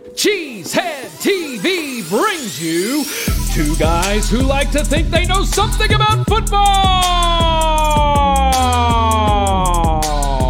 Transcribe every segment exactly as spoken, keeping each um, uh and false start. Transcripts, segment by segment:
Cheesehead T V brings you two guys who like to think they know something about football.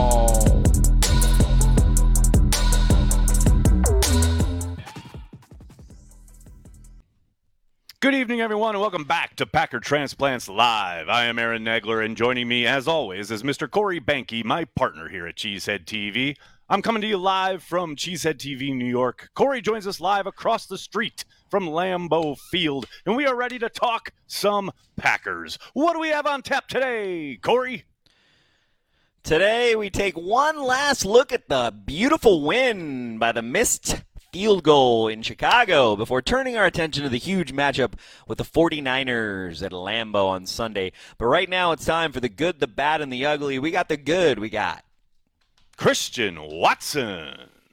Good evening, everyone, and welcome back to Packer Transplants Live. I am Aaron Nagler, and joining me, as always, is Mister Corey Banky, my partner here at Cheesehead T V. I'm coming to you live from Cheesehead T V, New York. Corey joins us live across the street from Lambeau Field, and we are ready to talk some Packers. What do we have on tap today, Corey? Today, we take one last look at the beautiful win by the missed field goal in Chicago before turning our attention to the huge matchup with the forty-niners at Lambeau on Sunday. But right now, it's time for the good, the bad, and the ugly. We got the good. We got Christian Watson.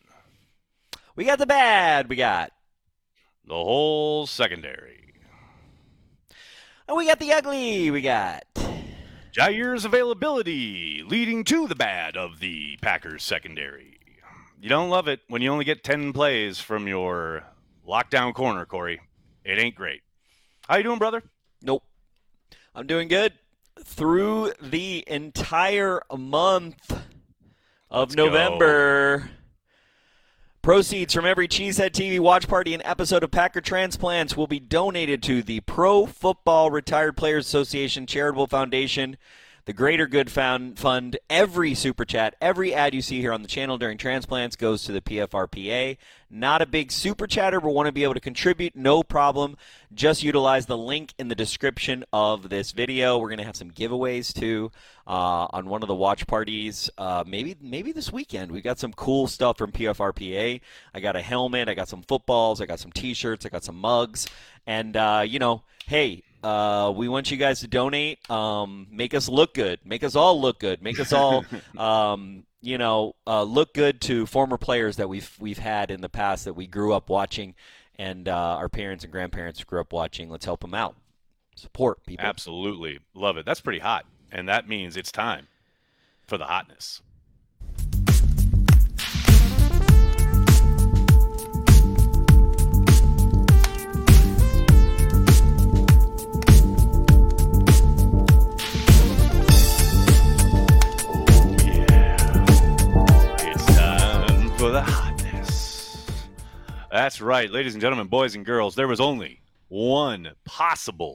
We got the bad. We got the whole secondary. And we got the ugly. We got Jair's availability leading to the bad of the Packers secondary. You don't love it when you only get ten plays from your lockdown corner, Corey. It ain't great. How you doing, brother? Nope. I'm doing good. Through the entire month of Let's November, go. Proceeds from every Cheesehead T V watch party and episode of Packer Transplants will be donated to the Pro Football Retired Players Association Charitable Foundation, the Greater Good Fund. Every super chat, every ad you see here on the channel during transplants goes to the P F R P A. Not a big super chatter, but want to be able to contribute, no problem. Just utilize the link in the description of this video. We're going to have some giveaways, too, uh, on one of the watch parties. Uh, maybe maybe this weekend. We got some cool stuff from P F R P A. I got a helmet. I got some footballs. I got some T-shirts. I got some mugs. And, uh, you know, hey, Uh, we want you guys to donate. Um, make us look good. Make us all look good. Make us all, um, you know, uh, look good to former players that we've we've had in the past that we grew up watching, and uh, our parents and grandparents grew up watching. Let's help them out. Support people. Absolutely. Love it. That's pretty hot. And that means it's time for the hotness. For the hotness. That's right, ladies and gentlemen, boys and girls, there was only one possible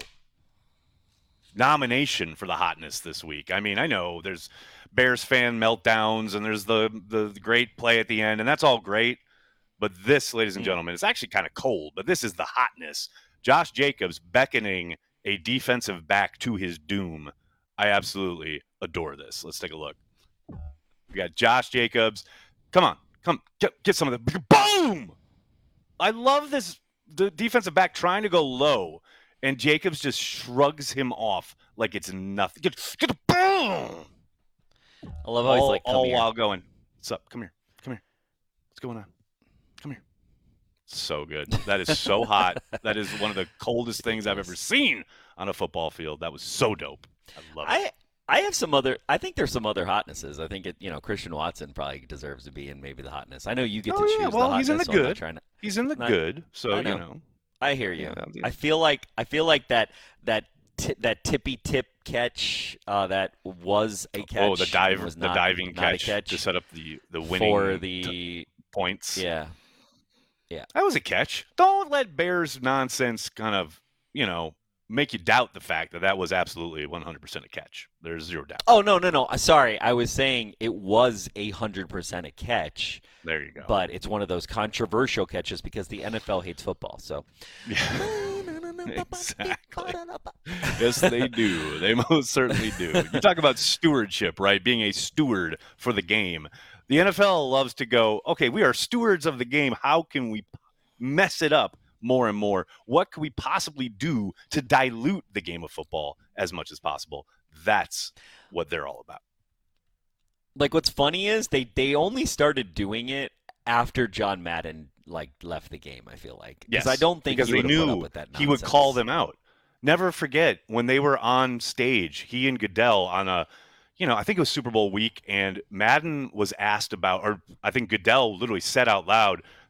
nomination for the hotness this week. I mean, I know there's Bears fan meltdowns and there's the, the great play at the end, and that's all great. But this, ladies and gentlemen, it's actually kind of cold, but this is the hotness. Josh Jacobs beckoning a defensive back to his doom. I absolutely adore this. Let's take a look. We got Josh Jacobs. Come on. Come, get, get some of the boom! I love this, the defensive back trying to go low, and Jacobs just shrugs him off like it's nothing. Get, get the boom! I love how he's all, like, come all here. while going, what's up? Come here. Come here. What's going on? Come here. So good. That is so hot. That is one of the coldest things I've ever seen on a football field. That was so dope. I love it. I I have some other. I think there's some other hotnesses. I think it. You know, Christian Watson probably deserves to be in maybe the hotness. I know you get oh, to yeah. choose well, the hotness. he's in the so I'm not good. trying to, He's in the not, good. So I know. you know. I hear you. Yeah, yeah. I feel like I feel like that that t- that tippy tip catch uh, that was a catch. Oh, the dive, was the not, diving not catch, a catch to set up the the winning for the t- points. yeah. Yeah. That was a catch. Don't let Bears nonsense kind of, you know, make you doubt the fact that that was absolutely one hundred percent a catch. There's zero doubt. Oh, no, no, no. Uh, Sorry. I was saying it was one hundred percent a catch. There you go. But it's one of those controversial catches because the N F L hates football. So Yeah. Exactly. Yes, they do. They most certainly do. You talk about stewardship, right? Being a steward for the game. The N F L loves to go, okay, we are stewards of the game. How can we mess it up more and more? What can we possibly do to dilute the game of football as much as possible? That's what they're all about. Like, what's funny is they, they only started doing it after John Madden like left the game. I feel like because Yes, I don't think because he they would have put knew up with that he would nonsense. call them out. Never forget when they were on stage, he and Goodell on a, you know, I think it was Super Bowl week, and Madden was asked about, or I think Goodell literally said out loud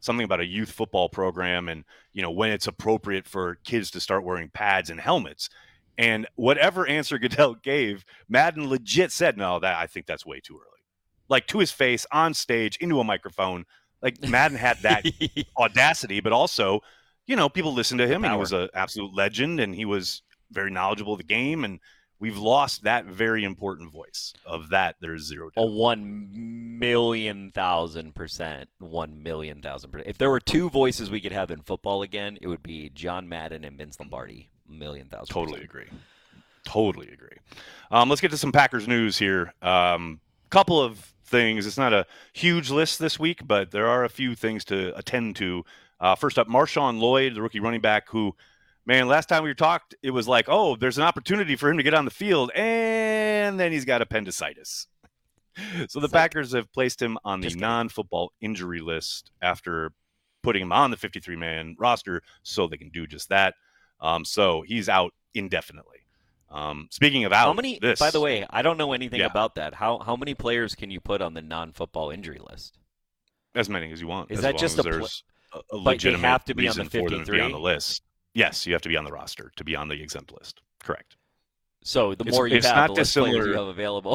something about a youth football program and, you know, when it's appropriate for kids to start wearing pads and helmets. And whatever answer Goodell gave, Madden legit said, no, that I think that's way too early. Like to his face, on stage, into a microphone. Like Madden had that audacity, but also, you know, people listened to him, and he was an absolute legend, and he was very knowledgeable of the game, and we've lost that very important voice. Of that, there's zero doubt. A one million thousand percent. One million thousand percent. If there were two voices we could have in football again, it would be John Madden and Vince Lombardi. A million thousand percent. Totally agree. Totally agree. Um, let's get to some Packers news here. Um, couple of things. It's not a huge list this week, but there are a few things to attend to. Uh, first up, Marshawn Lloyd, the rookie running back who, man, last time we talked, it was like, oh, there's an opportunity for him to get on the field, and then he's got appendicitis. So the Sick. Packers have placed him on the Just non-football injury list after putting him on the fifty-three man roster so they can do just that. Um, so he's out indefinitely. Um, speaking of out, how many? This, by the way, I don't know anything yeah. about that. How how many players can you put on the non-football injury list? As many as you want. Is as that long just as a, pl- there's a, a but legitimate they have to be on reason the for them to be on the fifty-three? list? Yes, you have to be on the roster to be on the exempt list. Correct. So the It's- more you it's have, not the less players dissimilar- you have available.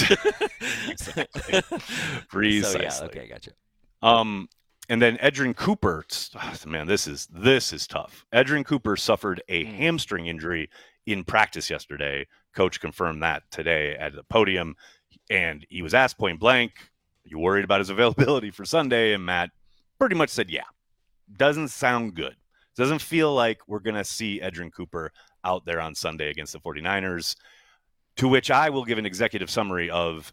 Exactly. Precisely. So, yeah, okay, gotcha. Um, and then Edrin Cooper, oh, man, this is this is tough. Edrin Cooper suffered a Mm. hamstring injury in practice yesterday. Coach confirmed that today at the podium, and he was asked point blank, "You worried about his availability for Sunday?" And Matt pretty much said, "Yeah." Doesn't sound good. Doesn't feel like we're gonna see Edrin Cooper out there on Sunday against the 49ers. To which I will give an executive summary of,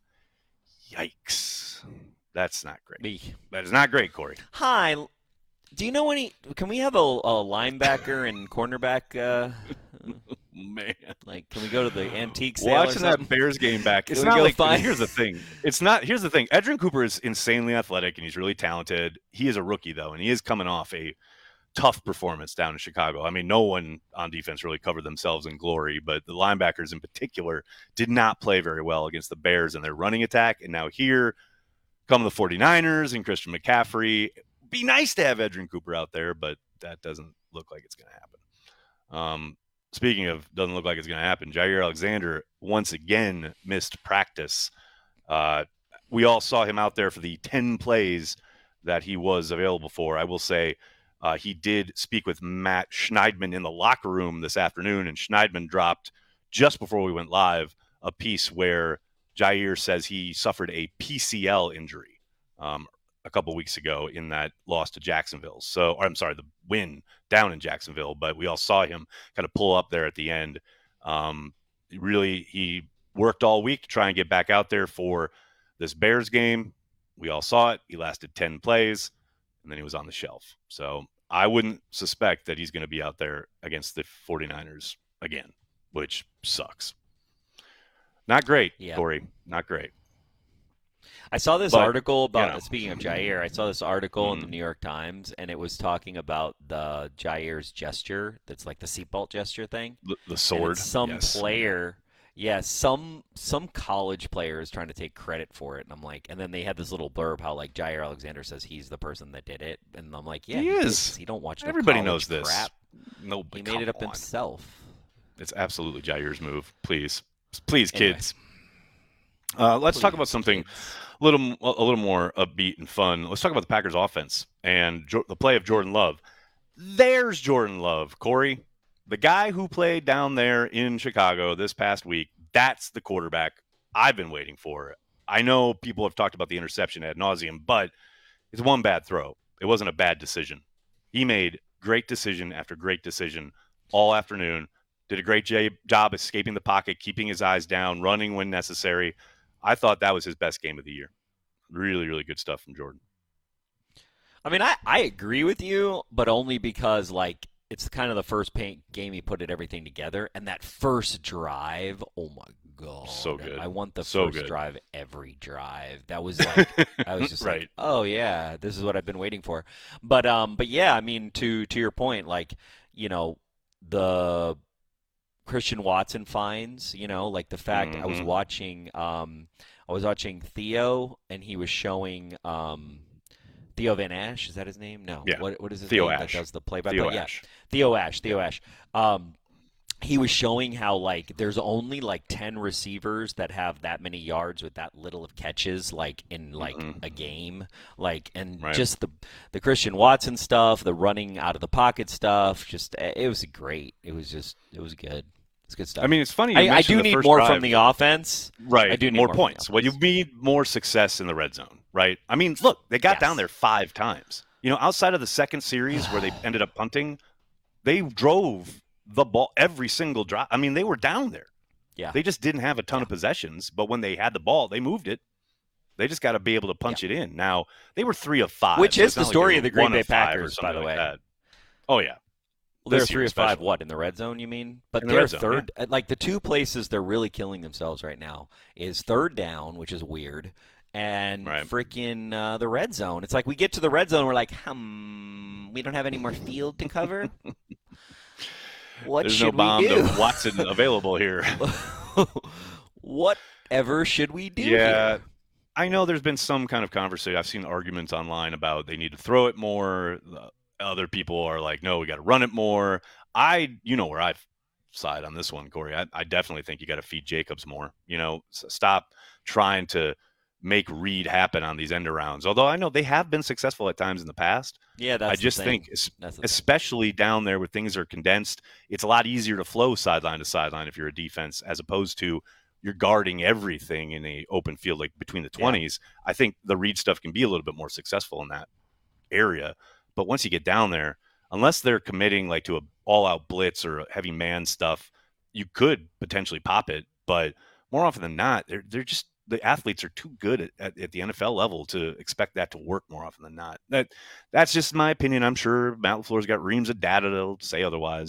yikes. That's not great. Me. That is not great, Corey. Hi. Do you know any? Can we have a, a linebacker and cornerback? Uh, Man, like, can we go to the antique sale? watching or that something? Bears game back, it's Can we not go like. find- Here's the thing. It's not. Here's the thing. Edrin Cooper is insanely athletic and he's really talented. He is a rookie though, and he is coming off a tough performance down in Chicago. I mean, no one on defense really covered themselves in glory, but the linebackers in particular did not play very well against the Bears and their running attack. And now here come the 49ers and Christian McCaffrey. Be nice to have Edrin Cooper out there, but that doesn't look like it's going to happen. Um, speaking of doesn't look like it's going to happen, Jair Alexander once again missed practice. Uh, we all saw him out there for the ten plays that he was available for. I will say uh, he did speak with Matt Schneidman in the locker room this afternoon, and Schneidman dropped just before we went live a piece where Jair says he suffered a P C L injury um, a couple weeks ago in that loss to Jacksonville. So, or I'm sorry, the win down in Jacksonville, but we all saw him kind of pull up there at the end. Um, really, he worked all week to try and get back out there for this Bears game. We all saw it. He lasted ten plays, and then he was on the shelf. So I wouldn't suspect that he's going to be out there against the 49ers again, which sucks. Not great, Yeah. Corey. Not great. I saw this But, article about, you know. speaking of Jair, I saw this article in the Mhm. New York Times, and it was talking about the Jair's gesture. That's like the seatbelt gesture thing. The, the And sword. it's some yes. player, yeah, some some college player is trying to take credit for it, and I'm like, and then they had this little blurb how like Jair Alexander says he's the person that did it, and I'm like, yeah, He did. is. He don't watch no Everybody college knows this. crap. No, He come made it up on. himself. It's absolutely Jair's move. Please, please, Anyway. kids. Uh, let's talk about Please, something kids. a little, a little more upbeat and fun. Let's talk about the Packers' offense and jo- the play of Jordan Love. There's Jordan Love, Corey, the guy who played down there in Chicago this past week. That's the quarterback I've been waiting for. I know people have talked about the interception ad nauseum, but it's one bad throw. It wasn't a bad decision. He made great decision after great decision all afternoon. Did a great j- job escaping the pocket, keeping his eyes down, running when necessary. I thought that was his best game of the year. Really, really good stuff from Jordan. I mean, I, I agree with you, but only because, like, it's kind of the first paint game he put it everything together. And that first drive, oh, my God. So good. I want the So first good. drive every drive. That was like, I was just Right. like, oh, yeah, this is what I've been waiting for. But, um, but yeah, I mean, to, to your point, like, you know, the Christian Watson finds, you know, like the fact I was Mhm. watching, um, I was watching Theo, and he was showing, um, Theo Van Ash, is that his name? No. Yeah. What what is his Theo name Ash. that does the play by Theo play? Ash. Yeah. Theo Ash. Theo Ash. Um, he was showing how like there's only like ten receivers that have that many yards with that little of catches like in like Mhm. a game. Like and Right. just the the Christian Watson stuff, the running out of the pocket stuff, just it was great. It was just it was good. It's good stuff. I mean, it's funny. You I, I mentioned do the need first more drive. from the offense. Right. I do need more, more from the points. Well, you offense. need more success in the red zone, right? I mean, look, they got Yes. down there five times. You know, outside of the second series where they ended up punting, they drove the ball every single drive. I mean, they were down there. Yeah. They just didn't have a ton of possessions, but when they had the ball, they moved it. They just got to be able to punch it in. Now, they were three of five. Which so is it's the not like story they of the were Green one Bay of five or Packers, by something the like way. that. Oh, yeah. Well, they're This year three of five. especially. What in the red zone? You mean? But In the they're red zone, third. uh, Like the two places they're really killing themselves right now is third down, which is weird, and Right. freaking uh, the red zone. It's like we get to the red zone, we're like, hmm, we don't have any more field to cover. What There's should no bomb we do? to Watson available here. Whatever should we do? Yeah. here? I know there's been some kind of conversation. I've seen arguments online about they need to throw it more. The other people are like, no, we got to run it more. I, you know, where I side on this one, Corey. I, I definitely think you got to feed Jacobs more. You know, s- stop trying to make Reed happen on these end arounds. Although I know they have been successful at times in the past. Yeah, that's I just the thing. think, es- That's the thing. especially down there where things are condensed, it's a lot easier to flow sideline to sideline if you're a defense, as opposed to you're guarding everything in a open field like between the twenties. I think the Reed stuff can be a little bit more successful in that area. But once you get down there, unless they're committing like to a all-out blitz or heavy man stuff, you could potentially pop it. But more often than not, they're they're just the athletes are too good at, at, at the N F L level to expect that to work more often than not. That that's just my opinion. I'm sure Matt LaFleur's got reams of data that'll say otherwise,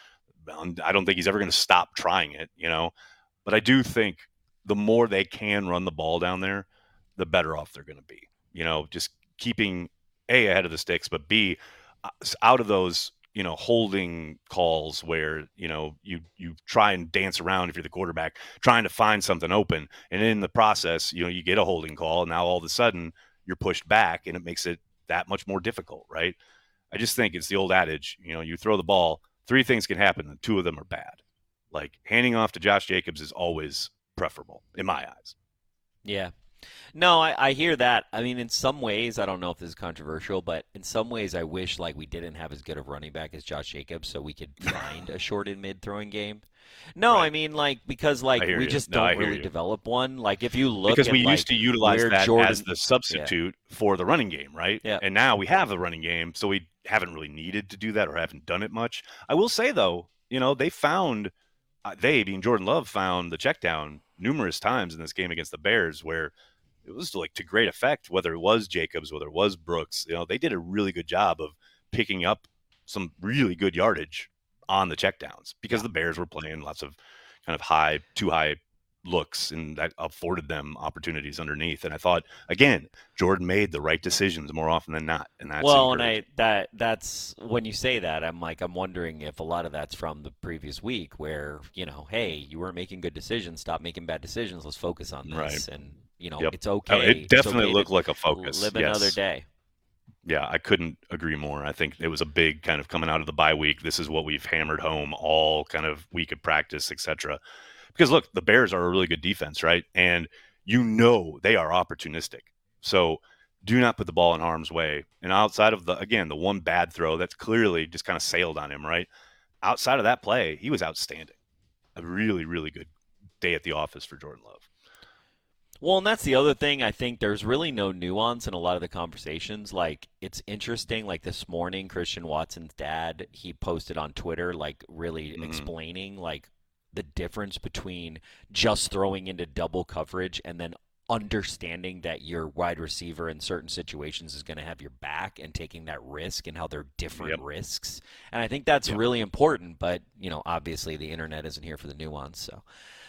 and I don't think he's ever going to stop trying it. You know, but I do think the more they can run the ball down there, the better off they're going to be. You know, just keeping A, ahead of the sticks, but B, out of those, you know, holding calls where, you know, you you try and dance around if you're the quarterback, trying to find something open. And in the process, you know, you get a holding call. And now all of a sudden you're pushed back and it makes it that much more difficult, right? I just think it's the old adage, you know, you throw the ball, three things can happen, and two of them are bad. Like handing off to Josh Jacobs is always preferable in my eyes. Yeah. No, I, I hear that. I mean, in some ways, I don't know if this is controversial, but in some ways, I wish like we didn't have as good of running back as Josh Jacobs, so we could find a short and mid throwing game. No, Right. I mean like because like I hear we you. just No, I don't hear really you. develop one. Like if you look Because at, we like, used to utilize where that Jordan, as the substitute for the running game, right? Yeah. And now we have the running game, so we haven't really needed to do that or haven't done it much. I will say, though, you know, they found, uh, they, being Jordan Love, found the check down numerous times in this game against the Bears where it was like to great effect, whether it was Jacobs, whether it was Brooks. You know, they did a really good job of picking up some really good yardage on the checkdowns because the Bears were playing lots of kind of high, too high looks, and that afforded them opportunities underneath. And I thought, again, Jordan made the right decisions more often than not. And that's well, and encouraging. I that that's when you say that, I'm like I'm wondering if a lot of that's from the previous week, where you know, hey, you weren't making good decisions, stop making bad decisions, let's focus on this, Right. and you know, Yep. it's Oh, okay. it It's definitely okay looked to like a focus. live yes. another day. Yeah, I couldn't agree more. I think it was a big kind of coming out of the bye week. This is what we've hammered home all kind of week of practice, et cetera. Because look, the Bears are a really good defense, right? And you know they are opportunistic. So do not put the ball in harm's way. And outside of the, again, the one bad throw that's clearly just kind of sailed on him, right? Outside of that play, he was outstanding. A really, really good day at the office for Jordan Love. Well, and that's the other thing. I think there's really no nuance in a lot of the conversations. Like, it's interesting. Like this morning, Christian Watson's dad, he posted on Twitter, like really Mhm. explaining like the difference between just throwing into double coverage and then understanding that your wide receiver in certain situations is going to have your back and taking that risk and how they're different Yep. risks. And I think that's Yep. really important. But you know, obviously, the internet isn't here for the nuance. So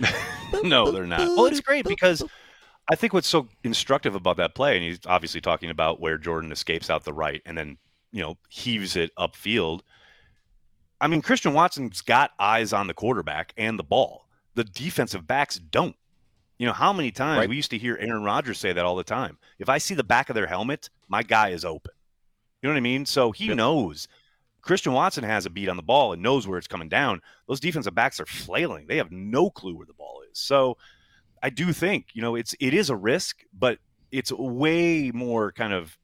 No, they're not. Well, it's great because I think what's so instructive about that play, and he's obviously talking about where Jordan escapes out the right and then, you know, heaves it upfield. I mean, Christian Watson's got eyes on the quarterback and the ball. The defensive backs don't. You know, how many times Right. we used to hear Aaron Rodgers say that all the time. If I see the back of their helmet, my guy is open. You know what I mean? So he Yep. knows Christian Watson has a beat on the ball and knows where it's coming down. Those defensive backs are flailing. They have no clue where the ball is. So I do think, you know, it's it is a risk, but it's way more kind of,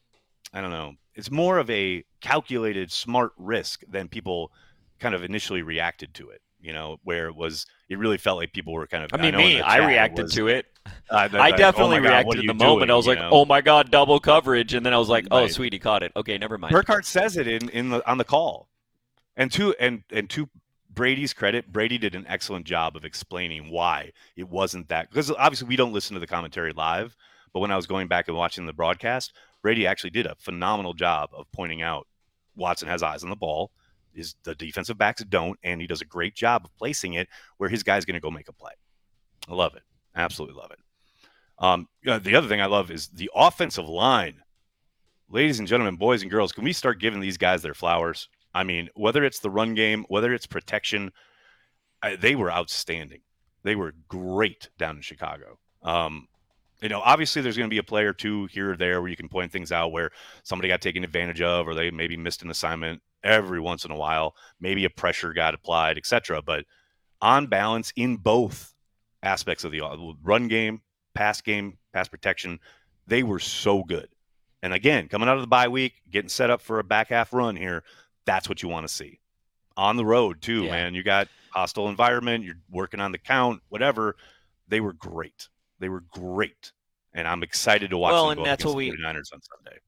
I don't know, it's more of a calculated, smart risk than people kind of initially reacted to it, you know, where it was, it really felt like people were kind of, I mean, know in me, the I chat reacted was, to it. uh, the- I like, definitely oh my God, reacted what are in you the moment. doing, I was you like, know? "Oh my God, double coverage!" And then I was like, "Oh, Right. sweet, he caught it. Okay, never mind." Burkhardt says it in, in the on the call. And to and and to Brady's credit, Brady did an excellent job of explaining why it wasn't that, because obviously we don't listen to the commentary live, but when I was going back and watching the broadcast, Brady actually did a phenomenal job of pointing out Watson has eyes on the ball, is the defensive backs don't, and he does a great job of placing it where his guy's going to go make a play. I love it. Absolutely love it. Um, uh, the other thing I love is the offensive line. Ladies and gentlemen, boys and girls, can we start giving these guys their flowers? I mean, whether it's the run game, whether it's protection, I, they were outstanding. They were great down in Chicago. Um, you know, obviously there's going to be a play or two here or there where you can point things out where somebody got taken advantage of or they maybe missed an assignment every once in a while. Maybe a pressure got applied, et cetera. But on balance, in both aspects of the run game, pass game, pass protection, they were so good. And again, coming out of the bye week, getting set up for a back half run here, that's what you want to see. On the road, too, Yeah. man. You got hostile environment. You're working on the count, whatever. They were great. They were great. And I'm excited to watch Well, them and go that's up against what we- the 49ers on Sunday.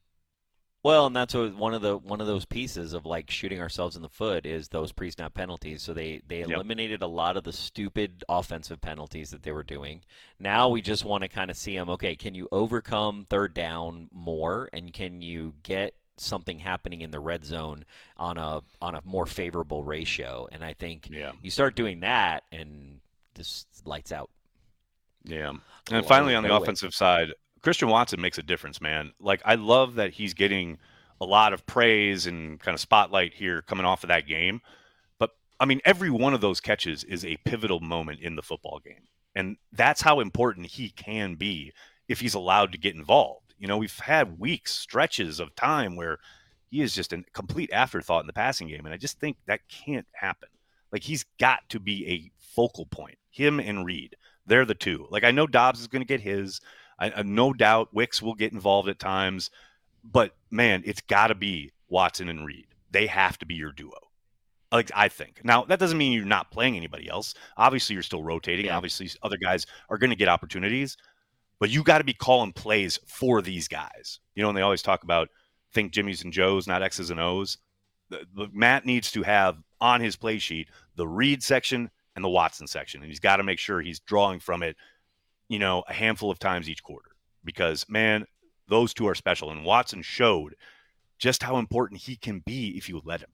Well, and that's what one of the one of those pieces of like shooting ourselves in the foot is those pre-snap penalties. So they they Yep. eliminated a lot of the stupid offensive penalties that they were doing. Now we just want to kind of see them. Okay, can you overcome third down more, and can you get something happening in the red zone on a on a more favorable ratio? And I think Yeah. you start doing that, and this lights out. Yeah. Oh, And finally, on the no way. offensive side, Christian Watson makes a difference, man. Like, I love that he's getting a lot of praise and kind of spotlight here coming off of that game. But, I mean, every one of those catches is a pivotal moment in the football game. And that's how important he can be if he's allowed to get involved. You know, we've had weeks, stretches of time where he is just a complete afterthought in the passing game. And I just think that can't happen. Like, he's got to be a focal point. Him and Reed, they're the two. Like, I know Dobbs is going to get his. I, I no doubt Wicks will get involved at times. But, man, it's got to be Watson and Reed. They have to be your duo. Like, I think. Now, that doesn't mean you're not playing anybody else. Obviously, you're still rotating. Yeah. Obviously, other guys are going to get opportunities. But you got to be calling plays for these guys. You know, and they always talk about think Jimmys and Joes, not X's and O's. The, the, Matt needs to have on his play sheet the Reed section and the Watson section. And he's got to make sure he's drawing from it, you know, a handful of times each quarter. Because, man, those two are special. And Watson showed just how important he can be if you let him.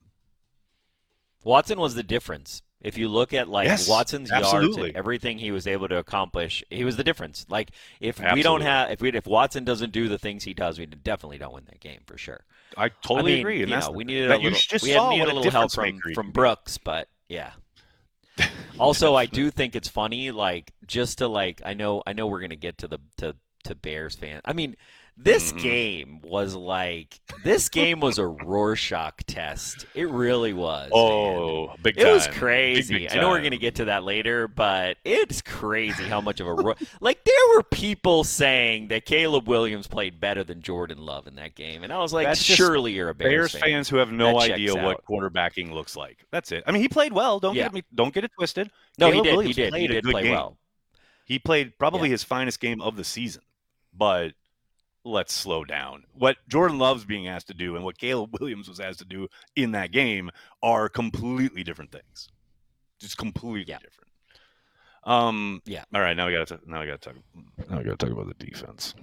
Watson was the difference. If you look at like Yes, Watson's yards absolutely. and everything he was able to accomplish, he was the difference. Like if we Absolutely. don't have, if we, if Watson doesn't do the things he does, we definitely don't win that game for sure. I totally I mean, agree. And you that's know, the- we needed that a you little, just we saw had needed what a little help difference from maker he from can be. Brooks, but yeah. Also, I do think it's funny, like just to like, I know, I know we're gonna get to the to to Bears fan. I mean, this Mhm. game was like, this game was a Rorschach test. It really was. man. Oh, big It time. was Big, crazy. big I know we're time. going to get to that later, but it's crazy how much of a ro- like there were people saying that Caleb Williams played better than Jordan Love in that game, and I was like, That's just surely you're a Bears, Bears fan. fans who have no That idea checks what out. quarterbacking looks like. That's it. I mean, he played well. Don't Yeah. get me. Don't get it twisted. No, Caleb he did. Williams he did. played He a did good play game. well. He played probably Yeah. his finest game of the season. But let's slow down. What Jordan Love's being asked to do and what Caleb Williams was asked to do in that game are completely different things. Just completely Yeah. different. Um. Yeah. All right. Now we got to. Now we got to talk. Now we got to talk about the defense.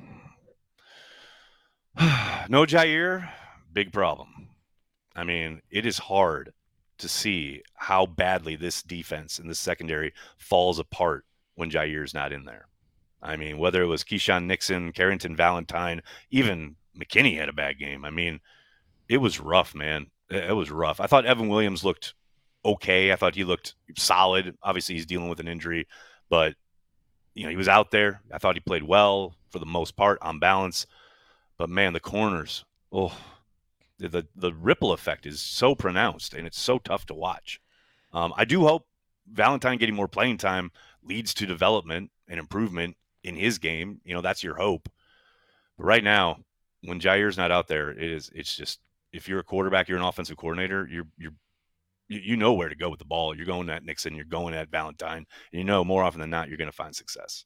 No Jair, big problem. I mean, it is hard to see how badly this defense and this secondary falls apart when Jair's not in there. I mean, whether it was Keyshawn Nixon, Carrington Valentine, even McKinney had a bad game. I mean, it was rough, man. It it was rough. I thought Evan Williams looked okay. I thought he looked solid. Obviously, he's dealing with an injury, but you know, he was out there. I thought he played well for the most part on balance. But man, the corners, oh, the the ripple effect is so pronounced, and it's so tough to watch. Um, I do hope Valentine getting more playing time leads to development and improvement in his game. You know, that's your hope. But right now, when Jair's not out there, it is it's just, if you're a quarterback, you're an offensive coordinator, you're you're you know where to go with the ball. You're going at Nixon, you're going at Valentine, and you know more often than not you're going to find success.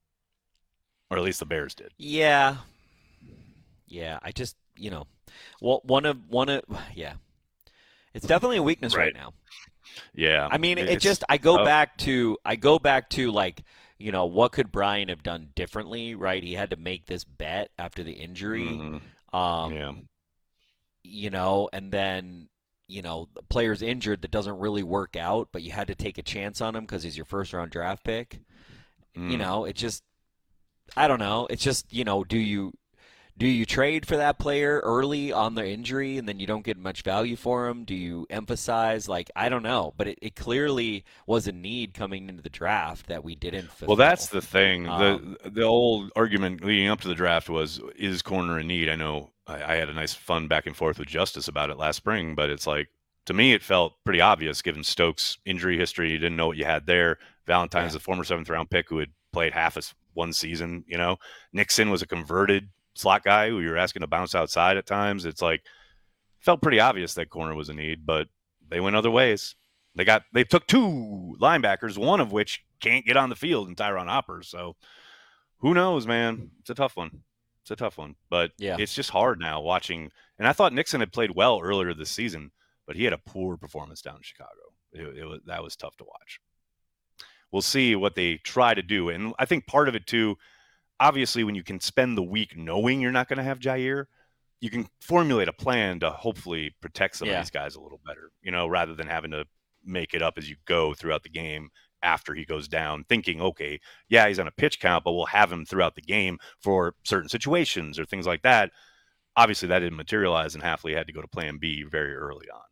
Or at least the Bears did. Yeah. Yeah, I just, you know, well, one of one of yeah. It's definitely a weakness right, Right. now. Yeah. I mean, it it's just I go tough. back to I go back to like, you know, what could Brian have done differently, right? He had to make this bet after the injury. Mhm. Um, Yeah. you know, and then, you know, the player's injured that doesn't really work out, but you had to take a chance on him because he's your first round draft pick. You Mm. know, it just I don't know. It's just, you know, do you do you trade for that player early on the injury and then you don't get much value for him? Do you emphasize? Like, I don't know. But it, it clearly was a need coming into the draft that we didn't fulfill. Well, that's the thing. Um, the The old argument leading up to the draft was, is corner in need? I know I, I had a nice fun back and forth with Justice about it last spring, but it's like, to me, it felt pretty obvious given Stokes' injury history. You didn't know what you had there. Valentine's Yeah. a former seventh round pick who had played half as one season. You know, Nixon was a converted slot guy who you're asking to bounce outside at times. It's like, felt pretty obvious that corner was a need, but they went other ways. They got they took two linebackers, one of which can't get on the field in Tyron Hopper. So who knows, man? It's a tough one. It's a tough one. But Yeah. it's just hard now watching. And I thought Nixon had played well earlier this season, but he had a poor performance down in Chicago. It, it was that was tough to watch. We'll see what they try to do. And I think part of it too, obviously, when you can spend the week knowing you're not going to have Jair, you can formulate a plan to hopefully protect some Yeah. of these guys a little better, you know, rather than having to make it up as you go throughout the game after he goes down, thinking, okay, yeah, he's on a pitch count, but we'll have him throughout the game for certain situations or things like that. Obviously, that didn't materialize, and Hafley had to go to plan B very early on.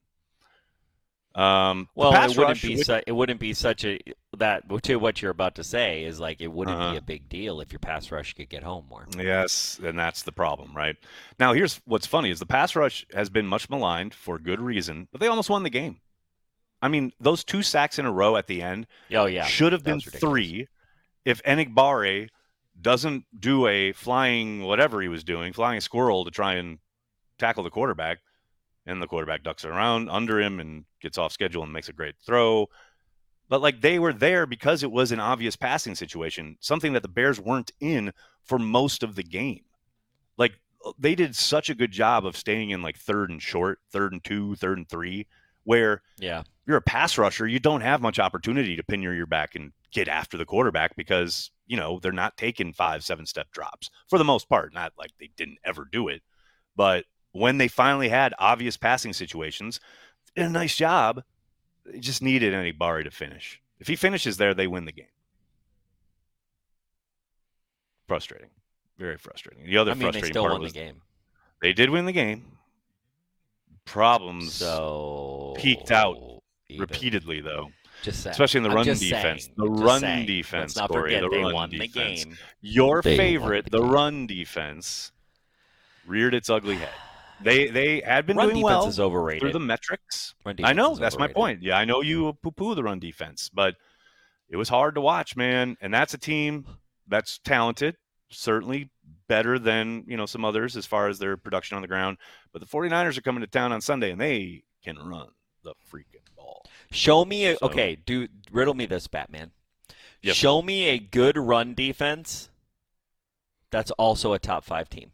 Um, the Well, pass it wouldn't rush, be which- su- it wouldn't be such a that to what you're about to say is like it wouldn't Uh-huh. be a big deal if your pass rush could get home more. Yes, and that's the problem, right? Now, here's what's funny is the pass rush has been much maligned for good reason, but they almost won the game. I mean, those two sacks in a row at the end Oh yeah, should have that been was ridiculous. three if Enigbare doesn't do a flying whatever he was doing, flying a squirrel to try and tackle the quarterback, and the quarterback ducks around under him and gets off schedule and makes a great throw. But like they were there because it was an obvious passing situation, something that the Bears weren't in for most of the game. Like they did such a good job of staying in like third and short, third and two, third and three, where Yeah. you're a pass rusher, you don't have much opportunity to pin your ear back and get after the quarterback because, you know, they're not taking five, seven step drops for the most part. Not like they didn't ever do it, but when they finally had obvious passing situations, they did a nice job. They just needed Enigbare to finish. If he finishes there, they win the game. Frustrating. Very frustrating. The other I mean, they frustrating still part won the was game. they did win the game. Problems So peaked out even. repeatedly, though. Just saying. Especially in the I'm run just defense. saying. The Just run saying. defense, Let's not Corey, forget the they run won defense. the game. Your They won favorite, the the, game. run defense, reared its ugly head. They they had been Run doing defense well is overrated. through the metrics. Run I defense know, is that's my overrated. point. Yeah, I know you poo-poo the run defense, but it was hard to watch, man. And that's a team that's talented, certainly better than, you know, some others as far as their production on the ground. But the 49ers are coming to town on Sunday, and they can run the freaking ball. Show me a So- okay. Do riddle me this, Batman. Yes. Show me a good run defense. That's also a top five team.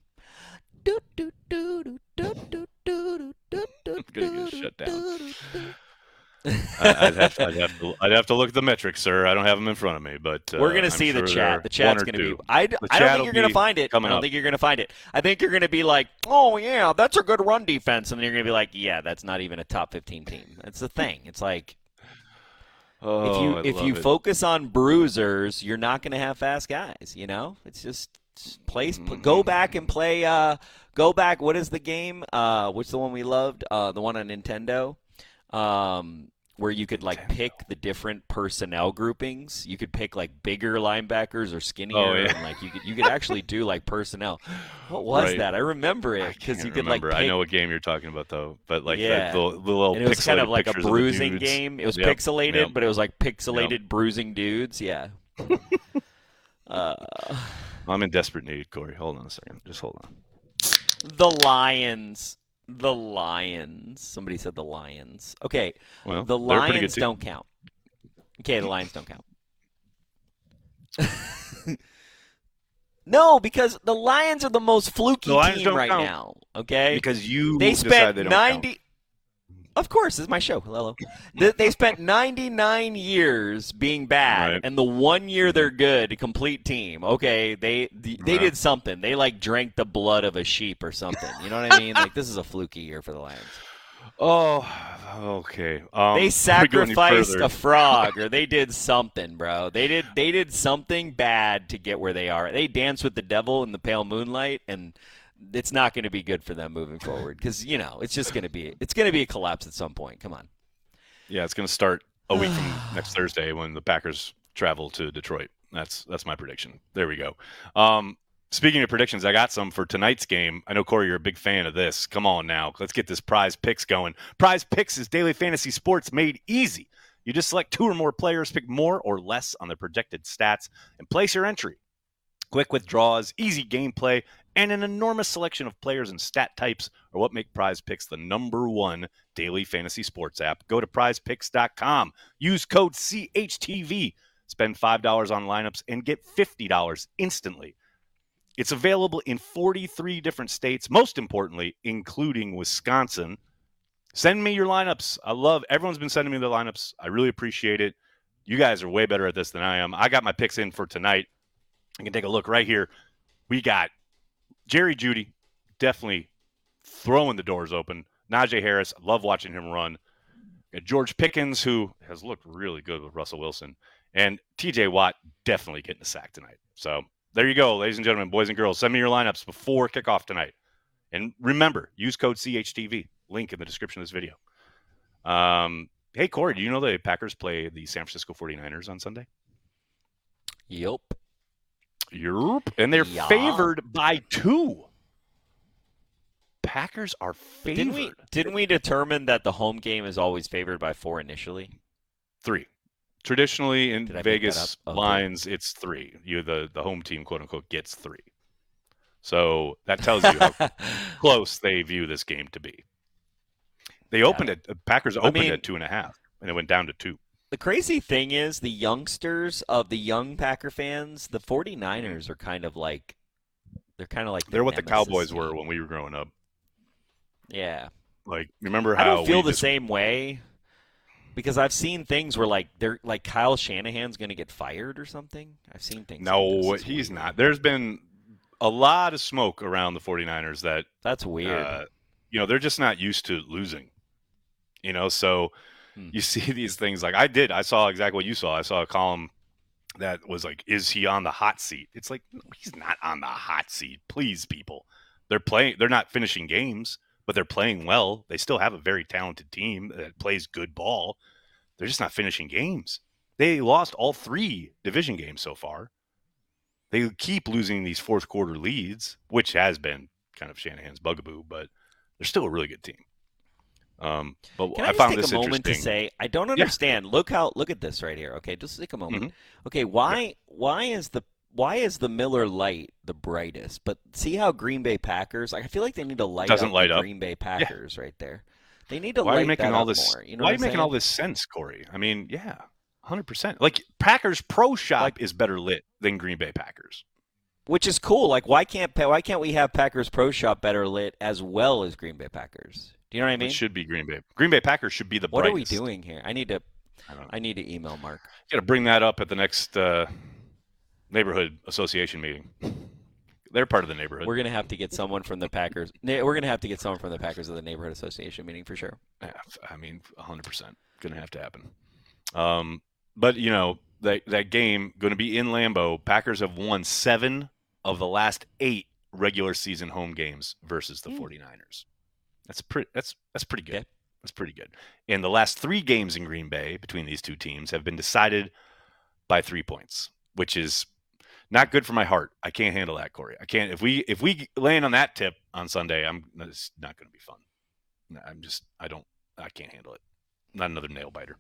I'm gonna get shut down. I- I'd, have, I'd, have to, I'd have to look at the metrics, sir. I don't have them in front of me, but uh, We're gonna I'm see sure the there chat. are The chat's one or gonna two. be. I, I The don't chat think will you're gonna be find it. I coming don't up. think you're gonna find it. I think you're gonna be like, oh yeah, that's a good run defense, and then you're gonna be like, yeah, that's not even a top fifteen team. That's the thing. It's like Oh, if you I if love you it. focus on bruisers, you're not gonna have fast guys. You know, it's just just play. Mm-hmm. Go back and play. Uh, go back. What is the game? Uh, what's the one we loved? Uh, the one on Nintendo. Um, where you could like pick the different personnel groupings. You could pick like bigger linebackers or skinnier, Oh, yeah. and like you could you could actually do like personnel. What was Right. that? I remember I it because can't you could remember. like pick, I know what game you're talking about though, but like Yeah. the, the, the little and it was kind of pixelated like a pictures of the bruising dudes. game. It was Yep, pixelated, yep. but it was like pixelated bruising dudes. Yeah. uh, I'm in desperate need, Corey. Hold on a second. Just hold on. the Lions. The Lions. Somebody said the Lions. Okay. Well, The they're pretty good Lions too. don't count. Okay, the Lions don't count. No, because the Lions are the most fluky The Lions team don't right count. now. Okay, Because you they decide spent they don't ninety. count. Of course, this is my show. Hello. They, they spent ninety-nine years being bad, Right. and the one year they're good, a complete team. Okay, they they Right. did something. They like drank the blood of a sheep or something. You know what I mean? Like this is a fluky year for the Lions. Oh, okay. Um, They before we go any sacrificed further- a frog, or they did something, bro. They did they did something bad to get where they are. They danced with the devil in the pale moonlight, and it's not going to be good for them moving forward because you know it's just going to be it's going to be a collapse at some point. Come on. Yeah, it's going to start a week from next Thursday when the Packers travel to Detroit. That's that's my prediction. There we go. Um, speaking of predictions, I got some for tonight's game. I know, Corey, you're a big fan of this. Come on now. Let's get this Prize Picks going. Prize Picks is daily fantasy sports made easy. You just select two or more players, pick more or less on their projected stats, and place your entry. Quick withdrawals, easy gameplay, and an enormous selection of players and stat types are what make Prize Picks the number one daily fantasy sports app. Go to prize picks dot com. Use code C H T V. Spend five dollars on lineups and get fifty dollars instantly. It's available in forty-three different states, most importantly, including Wisconsin. Send me your lineups. I love everyone's been sending me their lineups. I really appreciate it. You guys are way better at this than I am. I got my picks in for tonight. You can take a look right here. We got Jerry Jeudy, definitely throwing the doors open. Najee Harris, love watching him run. Got George Pickens, who has looked really good with Russell Wilson. And T J Watt, definitely getting a sack tonight. So there you go, ladies and gentlemen, boys and girls. Send me your lineups before kickoff tonight. And remember, use code C H T V. Link in the description of this video. Um, hey, Corey, do you know the Packers play the San Francisco forty-niners on Sunday? Yep. Europe, and they're Yeah. favored by two. Packers are favored. Didn't we didn't we determine that the home game is always favored by four initially? Three. Traditionally in Did I make that Vegas up? Oh, three. lines, it's three. You the the home team, quote unquote, gets three. So that tells you how close they view this game to be. They opened it. The Packers opened mean- at two and a half, and it went down to two. The crazy thing is the youngsters of the young Packer fans, the forty-niners are kind of like they're kind of like They're what the nemesis Cowboys were team. when we were growing up. Yeah. Like, remember I how don't feel we the just, same way because I've seen things where like they're like Kyle Shanahan's going to get fired or something. I've seen things. like No, this. It's he's weird. not. There's been a lot of smoke around the forty-niners that That's weird. Uh, you know, they're just not used to losing. You know, so Hmm. you see these things like I did. I saw exactly what you saw. I saw a column that was like, "Is he on the hot seat?" It's like, no, he's not on the hot seat. Please, people. They're playing. They're not finishing games, but they're playing well. They still have a very talented team that plays good ball. They're just not finishing games. They lost all three division games so far. They keep losing these fourth quarter leads, which has been kind of Shanahan's bugaboo, but they're still a really good team. Um, but Can I, I, just found take this a moment to interesting. say I don't understand. Look how look at this right here. Okay, just take a moment. Mm-hmm. Okay, why why is the why is the Miller Lite the brightest? But see how Green Bay Packers? Like I feel like they need to light Doesn't up light the up. Green Bay Packers right there. They need to Why are light you making that all up this? more. You know why what are you I'm making saying? all this sense, Corey? I mean, yeah, one hundred percent. Like Packers Pro Shop Like- is better lit than Green Bay Packers. Which is cool. Like why can't Pa- why can't we have Packers Pro Shop better lit as well as Green Bay Packers? Do you know what I mean? It should be Green Bay. Green Bay Packers should be the What brightest. are we doing here? I need to I don't know. I need to email Mark. Got to bring that up at the next uh, neighborhood association meeting. They're part of the neighborhood. We're gonna have to get someone from the Packers. We're gonna have to get someone from the Packers at the neighborhood association meeting for sure. Yeah, I mean, one hundred percent going to have to happen. Um, but, you know, that, that game going to be in Lambeau. Packers have won seven of the last eight regular season home games versus the Hmm. forty-niners. That's pretty, that's, that's pretty good. Okay. That's pretty good. And the last three games in Green Bay between these two teams have been decided by three points, which is not good for my heart. I can't handle that, Corey. I can't. If we if we land on that tip on Sunday, I'm it's not going to be fun. I'm just I don't I can't handle it. Not another nail biter.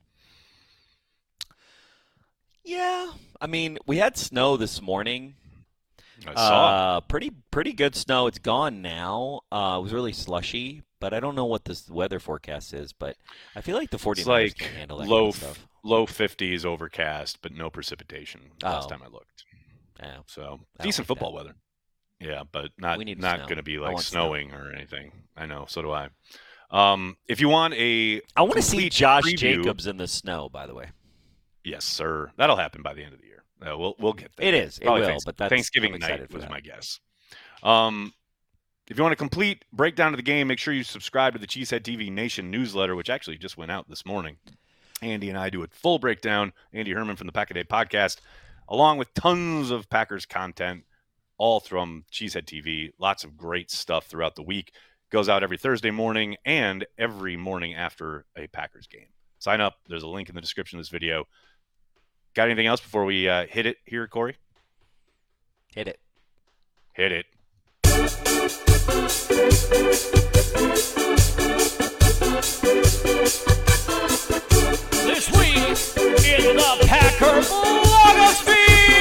Yeah, I mean, we had snow this morning. I saw. Uh, pretty pretty good snow. It's gone now. Uh, it was really slushy, but I don't know what this weather forecast is. But I feel like the 49ers It's like can handle that low kind of stuff. low fifties, overcast, but no precipitation. Last Oh. time I looked. Yeah. So I decent like football weather. Yeah, but not We need not snow. going to be I like want snow. snowing or anything. I know. So do I. Um, if you want a I want to see complete Josh preview- Jacobs in the snow. By the way, Yes, sir. That'll happen by the end of the year. Uh, we'll we'll get there. it is. It Probably will. Thanks- But that's Thanksgiving I'm night excited for was that. my guess. Um, if you want a complete breakdown of the game, make sure you subscribe to the Cheesehead T V Nation newsletter, which actually just went out this morning. Andy and I do a full breakdown. Andy Herman from the Pack a Day podcast, along with tons of Packers content, all from Cheesehead T V. Lots of great stuff throughout the week. Goes out every Thursday morning and every morning after a Packers game. Sign up. There's a link in the description of this video. Got anything else before we uh, hit it here, Corey? Hit it. Hit it. This week in the Packer blogosphere.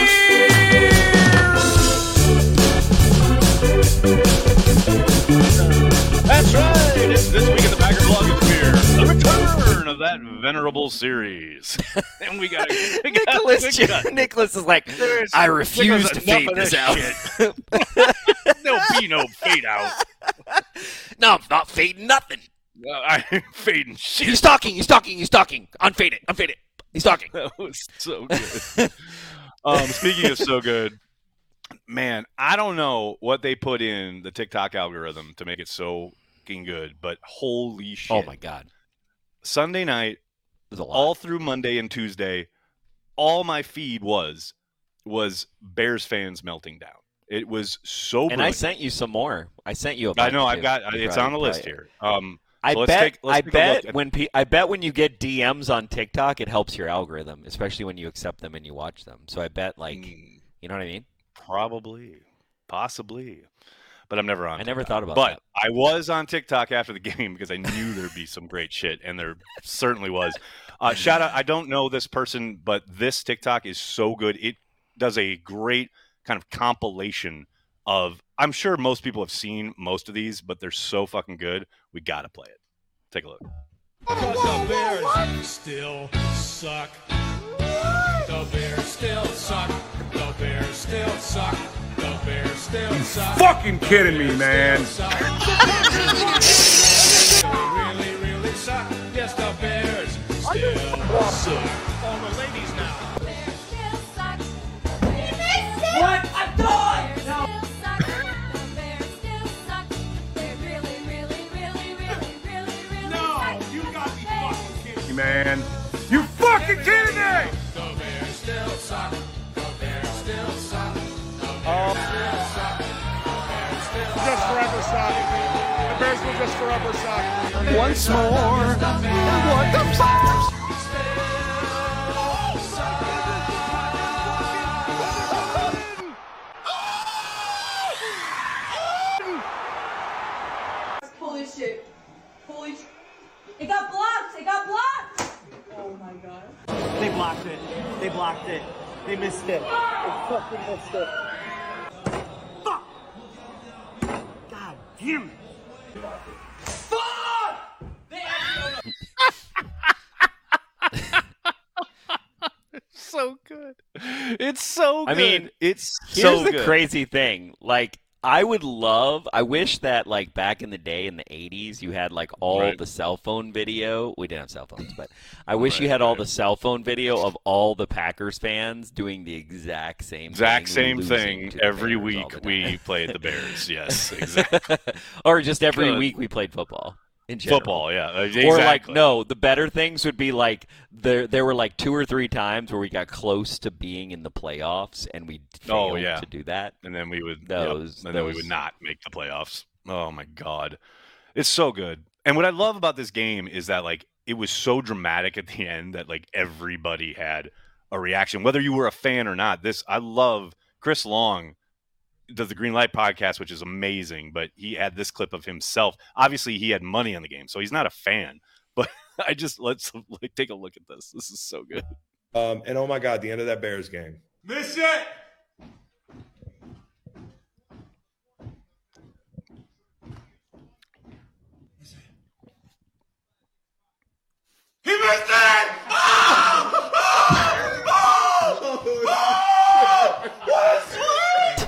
That's right. It's this week in the Packer blogosphere. The return of that venerable series. And we got, we got Nicholas, we got- Nicholas is like, There's- I refuse there's to enough fade of this this out. shit. There'll be no fade out. No, I'm not fading nothing. Uh, I ain't fading shit. He's talking. He's talking. He's talking. Unfade it. Unfade it. He's talking. That was so good. um, speaking of so good, man, I don't know what they put in the TikTok algorithm to make it so fucking good, but holy shit. Oh my God, Sunday night, there's a lot. all through Monday and Tuesday, all my feed was was Bears fans melting down. It was so and I brilliant. sent you some more. I sent you a I bunch. know I've too. got You it's probably- on the list probably- here. Um, I so let's bet. take- let's I take a bet look at- when pe- I bet when you get D Ms on TikTok, it helps your algorithm, especially when you accept them and you watch them. So I bet, like, Mm, you know what I mean? probably, possibly, but I'm never on. I never TikTok. thought about but that. I was on TikTok after the game because I knew there'd be some great shit, and there certainly was. Uh, shout out! I don't know this person, but this TikTok is so good. It does a great kind of compilation of. I'm sure most people have seen most of these, but they're so fucking good. We gotta play it. Take a look. Because the Bears still suck. The Bears still suck. The Bears still suck. The Bears still suck. Fucking kidding me, man. Really, really suck. Yes, the Bears still suck. All the ladies now. What? I'm done! No. The Bears still suck. They really, really, really, really, really, really No, suck. you gotta be fucking kidding me, man. You fucking kidding me? The Bears still suck. The Bears still suck. The Bears still suck. The Bears still suck. Just forever suck. The Bears will just forever suck. Once more. What the fuck? Holy shit. Holy sh- It got blocked! It got blocked! Oh my god. They blocked it. They blocked it. They missed it. They fucking missed it. Fuck! God damn it. So good. It's so good. I mean, it's Here's so the good. crazy thing. Like, I would love, I wish that, like, back in the day in the eighties, you had, like, all Right. the cell phone video. We didn't have cell phones, but I wish you Right, had all right. the cell phone video of all the Packers fans doing the exact same Exact thing, same losing thing to the every Bears all week the we time. played the Bears. Yes, exactly. Or just every Good. week we played football. In general. Football, yeah, uh, exactly. Or like no, the better things would be like there there were like two or three times where we got close to being in the playoffs and we failed Oh, yeah. to do that. and then we would yep, Those- and then we those- would not make the playoffs. Oh my god, it's so good. And what I love about this game is that like it was so dramatic at the end that like everybody had a reaction, whether you were a fan or not. This I love. Chris Long does the Green Light podcast, which is amazing, but he had this clip of himself. Obviously, he had money on the game, so he's not a fan. But I just let's like, take a look at this. This is so good. Um, and oh my God, the end of that Bears game. Miss it! He missed it! Oh! Oh! Oh! Oh! What a swing!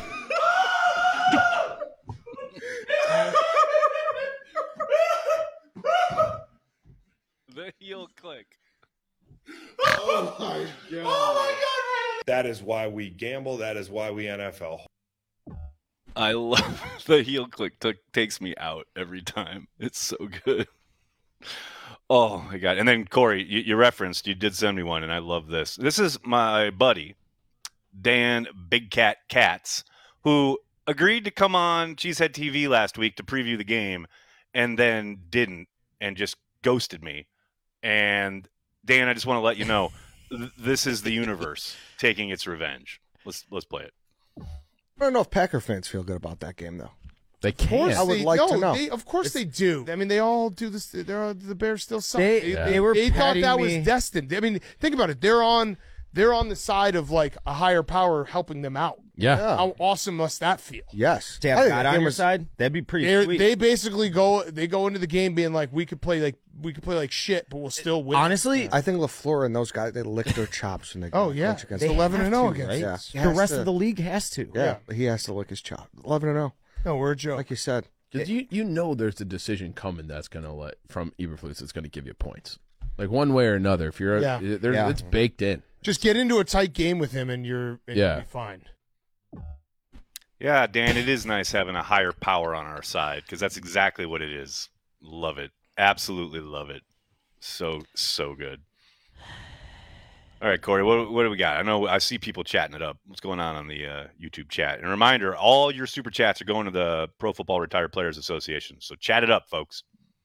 The heel click. Oh my God. Oh my God! That is why we gamble. That is why we N F L. I love the heel click. T- takes me out every time. It's so good. Oh my God. And then Corey, you, you referenced, you did send me one, and I love this. This is my buddy, Dan Big Cat Katz, who agreed to come on Cheesehead T V last week to preview the game and then didn't and just ghosted me. And Dan, I just want to let you know, th- this is the universe taking its revenge. Let's let's play it. I don't know if Packer fans feel good about that game, though. They Of course can't. I would they, like no, to know. They, of course they do. I mean, they all do this. They're all, the Bears still suck. They- They, Yeah. they, they were they thought patting that me- was destined. I mean, think about it. They're on. They're on the side of like a higher power helping them out. Yeah. How awesome must that feel? Yes. To I have think God that on game your was- side, that'd be pretty They're, sweet. they basically go. They go into the game being like, we could play like we could play like shit, but we'll still win. Honestly, I think LaFleur and those guys, they licked their chops when they Oh, go yeah. coach against They them. eleven and oh have to, against right? us. He the has rest to- of the league has to. Yeah, he has to lick his chop. eleven and oh, No, we're a joke. like you said. Because you, you know there's a decision coming that's going to let from Eberflus that's going to give you points. Like one way or another. If you're Yeah. there's, Yeah. it's baked in. Just get into a tight game with him, and you're and Yeah. you'll be fine. Yeah, Dan, it is nice having a higher power on our side because that's exactly what it is. Love it. Absolutely love it. So, so good. All right, Corey, what, what do we got? I know I see people chatting it up. What's going on on the uh, YouTube chat? And a reminder, all your super chats are going to the Pro Football Retired Players Association. So chat it up, folks.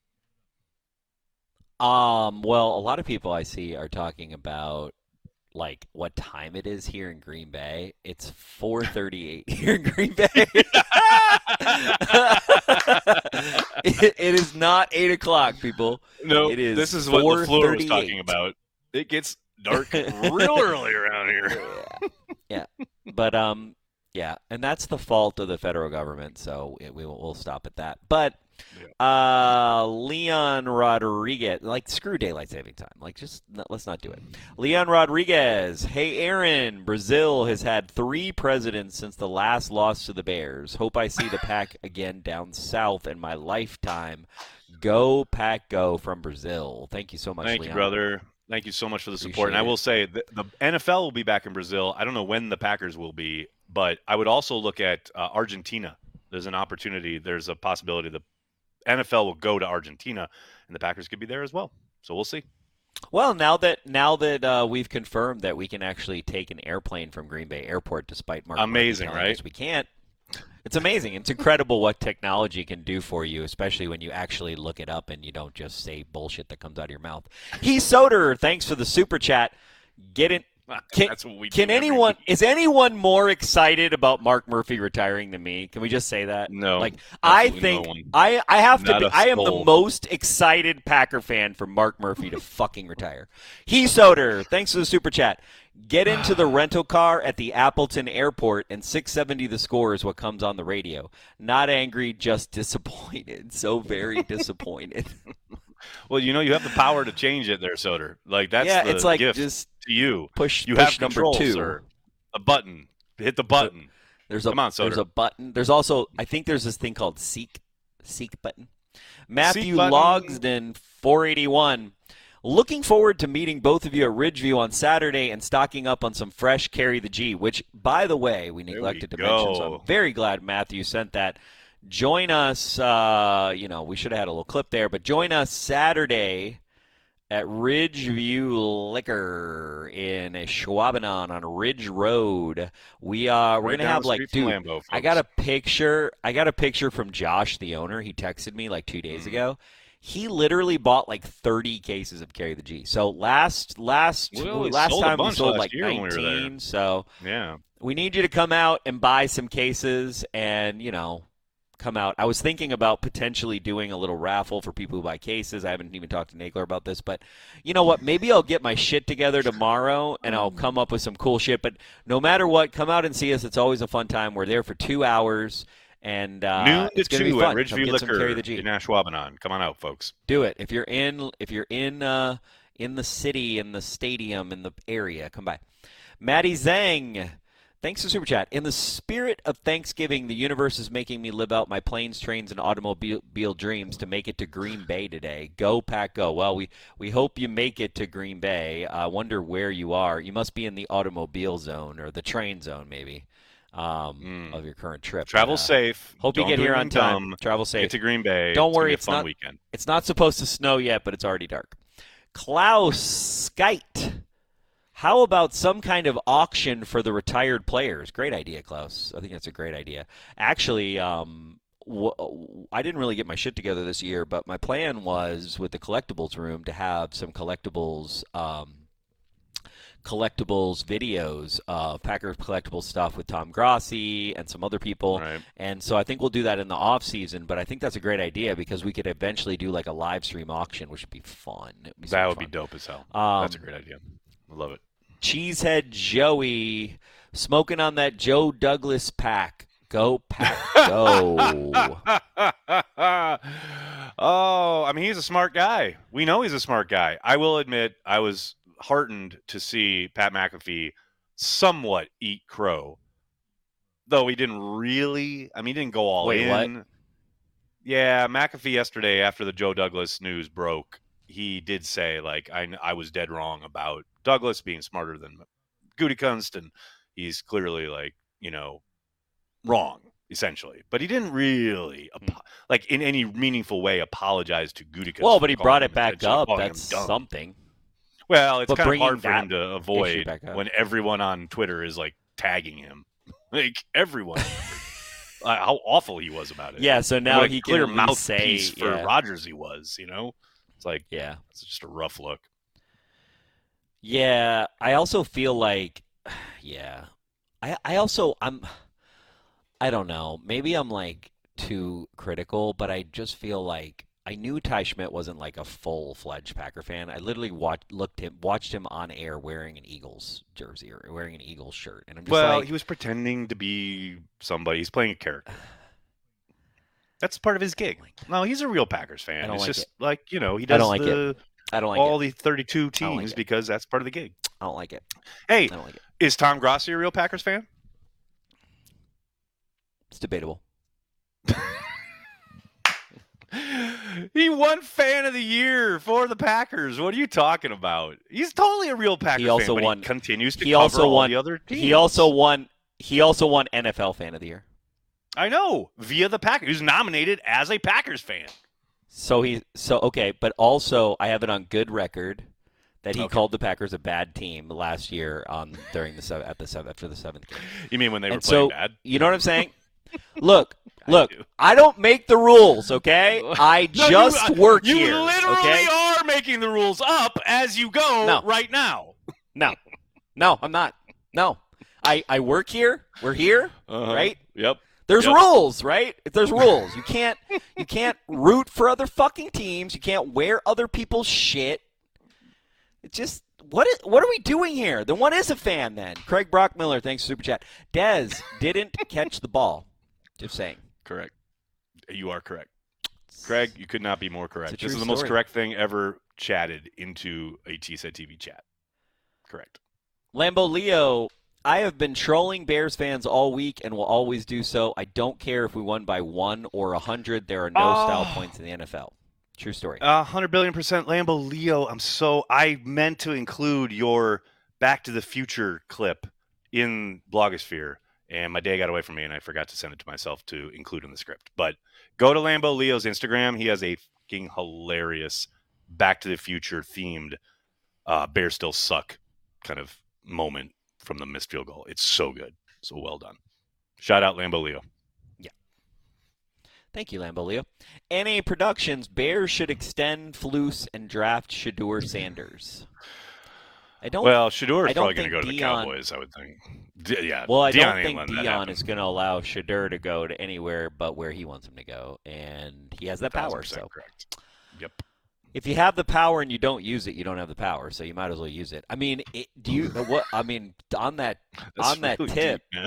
Um, well, a lot of people I see are talking about like what time it is here in Green Bay. It's four thirty-eight here in Green Bay. it, it is not eight o'clock, people. No, It is this is what LaFleur was talking four thirty-eight. about. It gets dark real early around here. Yeah, but um, yeah, and that's the fault of the federal government. So it, we will we'll stop at that. But uh, Leon Rodriguez, like screw daylight saving time. Like just no, let's not do it. Leon Rodriguez, hey Aaron, Brazil has had three presidents since the last loss to the Bears. Hope I see the Pack again down south in my lifetime. Go Pack, go from Brazil. Thank you so much, Thank Leon. you, brother. Thank you so much for the support. Appreciate And I it. will say the, the N F L will be back in Brazil. I don't know when the Packers will be, but I would also look at uh, Argentina. There's an opportunity. There's a possibility the N F L will go to Argentina, and the Packers could be there as well. So we'll see. Well, now that now that uh, we've confirmed that we can actually take an airplane from Green Bay Airport, despite Mark Murphy Amazing, telling right? us we can't. It's amazing. It's incredible what technology can do for you, especially when you actually look it up and you don't just say bullshit that comes out of your mouth. He Soder, thanks for the super chat. Get in. Can, That's what we can do every anyone week. is anyone more excited about Mark Murphy retiring than me? Can we just say that? No, Like I absolutely think no one. I I have to Not be, a I am the soul. most excited Packer fan for Mark Murphy to fucking retire. He Soder, thanks for the super chat. Get into the rental car at the Appleton Airport and six seventy the score is what comes on the radio. Not angry, just disappointed. So very disappointed. Well, you know, you have the power to change it there, Soder. Like that's yeah, the it's like gift just to you. push You push have number control, two. sir. A button. Hit the button. There's a Come on, there's Soder. a button. There's also I think there's this thing called Seek Seek button. Matthew button. Logsden four eighty-one. Looking forward to meeting both of you at Ridgeview on Saturday and stocking up on some fresh Carry the G, which, by the way, we There we neglected to mention. So go. I'm very glad Matthew sent that. Join us. Uh, you know, we should have had a little clip there, but join us Saturday at Ridgeview Liquor in Schwabenon on Ridge Road. We uh, we're Right gonna down have the like, street from dude, Lambeau, I folks. got a picture. I got a picture from Josh, the owner. He texted me like two days Mm. ago. He literally bought like thirty cases of Carry the G. So last last Well, he last sold a time we bunch sold last like year when we were there. nineteen. So Yeah. we need you to come out and buy some cases and, you know, come out. I was thinking about potentially doing a little raffle for people who buy cases. I haven't even talked to Nagler about this, but you know what? Maybe I'll get my shit together tomorrow and I'll come up with some cool shit. But no matter what, come out and see us. It's always a fun time. We're there for two hours, and uh, Noon to it's going to be two fun. at Come Ridgeview get some Carry Liquor the G. in Ashwaubenon. Come on out, folks. Do it if you're in. If you're in uh, in the city, in the stadium, in the area, come by. Maddie Zhang. Thanks for Super Chat. In the spirit of Thanksgiving, the universe is making me live out my planes, trains, and automobile dreams to make it to Green Bay today. Go, Pack, go. Well, we, we hope you make it to Green Bay. I uh, wonder where you are. You must be in the automobile zone or the train zone, maybe, um, mm. of your current trip. Travel but, uh, safe. Hope Don't you get do here on time. dumb. Travel safe. Get to Green Bay. Don't it's worry. Be a It's fun not, weekend. It's not supposed to snow yet, but it's already dark. Klaus Skite. How about some kind of auction for the retired players? Great idea, Klaus. I think that's a great idea. Actually, um, w- I didn't really get my shit together this year, but my plan was with the collectibles room to have some collectibles um, collectibles videos of Packers collectibles stuff with Tom Grossi and some other people. Right. And so I think we'll do that in the off season, but I think that's a great idea because we could eventually do like a live stream auction, which would be fun. It'd be That would fun. be dope as hell. Um, That's a great idea. I love it. Cheesehead Joey smoking on that Joe Douglas pack. Go, Pack, go. Oh, I mean, he's a smart guy. We know he's a smart guy. I will admit I was heartened to see Pat McAfee somewhat eat crow, though he didn't really. I mean, he didn't go all Wait, in. what? Yeah, McAfee yesterday after the Joe Douglas news broke, he did say, like, I, I was dead wrong about Douglas being smarter than Gutekunst, and he's clearly, like, you know, wrong, essentially. But he didn't really, like, in any meaningful way apologize to Gutekunst. Well, but he for brought calling it him back essentially up. calling him That's dumb. something. Well, it's But kind of bringing hard for him that to avoid issue back up. when everyone on Twitter is, like, tagging him. Like, everyone. uh, how awful he was about it. Yeah, so now what a he can clear at least mouthpiece say, for yeah. Rodgers he was, you know? It's like, yeah, it's just a rough look. Yeah, I also feel like, yeah, I I also I'm, I don't know. Maybe I'm like too critical, but I just feel like I knew Ty Schmidt wasn't like a full-fledged Packer fan. I literally watched looked him watched him on air wearing an Eagles jersey or wearing an Eagles shirt, and I'm just Well, like, he was pretending to be somebody. He's playing a character. That's part of his gig. No, he's a real Packers fan. I don't It's like just it. like, you know, he I does don't like the it. I don't like all it. the thirty-two I don't like teams it. because that's part of the gig. I don't like it. Hey, I don't like it. is Tom Grossi a real Packers fan? It's debatable. He won Fan of the Year for the Packers. What are you talking about? He's totally a real Packers He also fan, but won. he continues to he cover also all won. the other teams. He also won. He also won N F L Fan of the Year. I know, via the Packers. He was nominated as a Packers fan. So he. So okay, but also I have it on good record that he Okay. called the Packers a bad team last year on during the seven, at the seven, after the seventh game. You mean when they were And playing so, bad? You know what I'm saying? Look, look. do. I, don't make the rules, okay? I No, just you, work you here. literally okay? are making the rules up as you go No. right now. No, no, I'm not. No, I I work here. We're here, Uh-huh. right? Yep. There's Yep. rules, right? If there's rules, you can't you can't root for other fucking teams. You can't wear other people's shit. It's just what is what are we doing here? Then what is a fan then? Craig Brockmiller, thanks for super chat. Dez didn't catch the ball. Just saying. Correct. You are correct. Craig, you could not be more correct. It's a This is true the most story. correct thing ever chatted into a T-Set T V chat. Correct. Lambo Leo, I have been trolling Bears fans all week and will always do so. I don't care if we won by one or a hundred. There are no Oh. style points in the N F L. True story. A uh, hundred billion percent Lambo Leo. I'm so I meant to include your Back to the Future clip in Blogosphere, and my day got away from me, and I forgot to send it to myself to include in the script. But go to Lambo Leo's Instagram. He has a fucking hilarious Back to the Future themed uh, Bears still suck kind of moment from the missed field goal. It's so good. So well done. Shout out Lambo Leo. Thank you, Lambo Leo. N A Productions, Bears should extend Flus and draft Shador Sanders. I don't. Well, Shador I is don't probably going to think go to the Dion- Cowboys, I would think. D- yeah. Well, I Dion don't ain't think letting that Dion happen. is going to allow Shador to go to anywhere but where he wants him to go, and he has that power. one thousand percent So, correct. Yep. if you have the power and you don't use it, you don't have the power. So you might as well use it. I mean, it, do you? What? I mean, on that That's on that really tip. deep, man.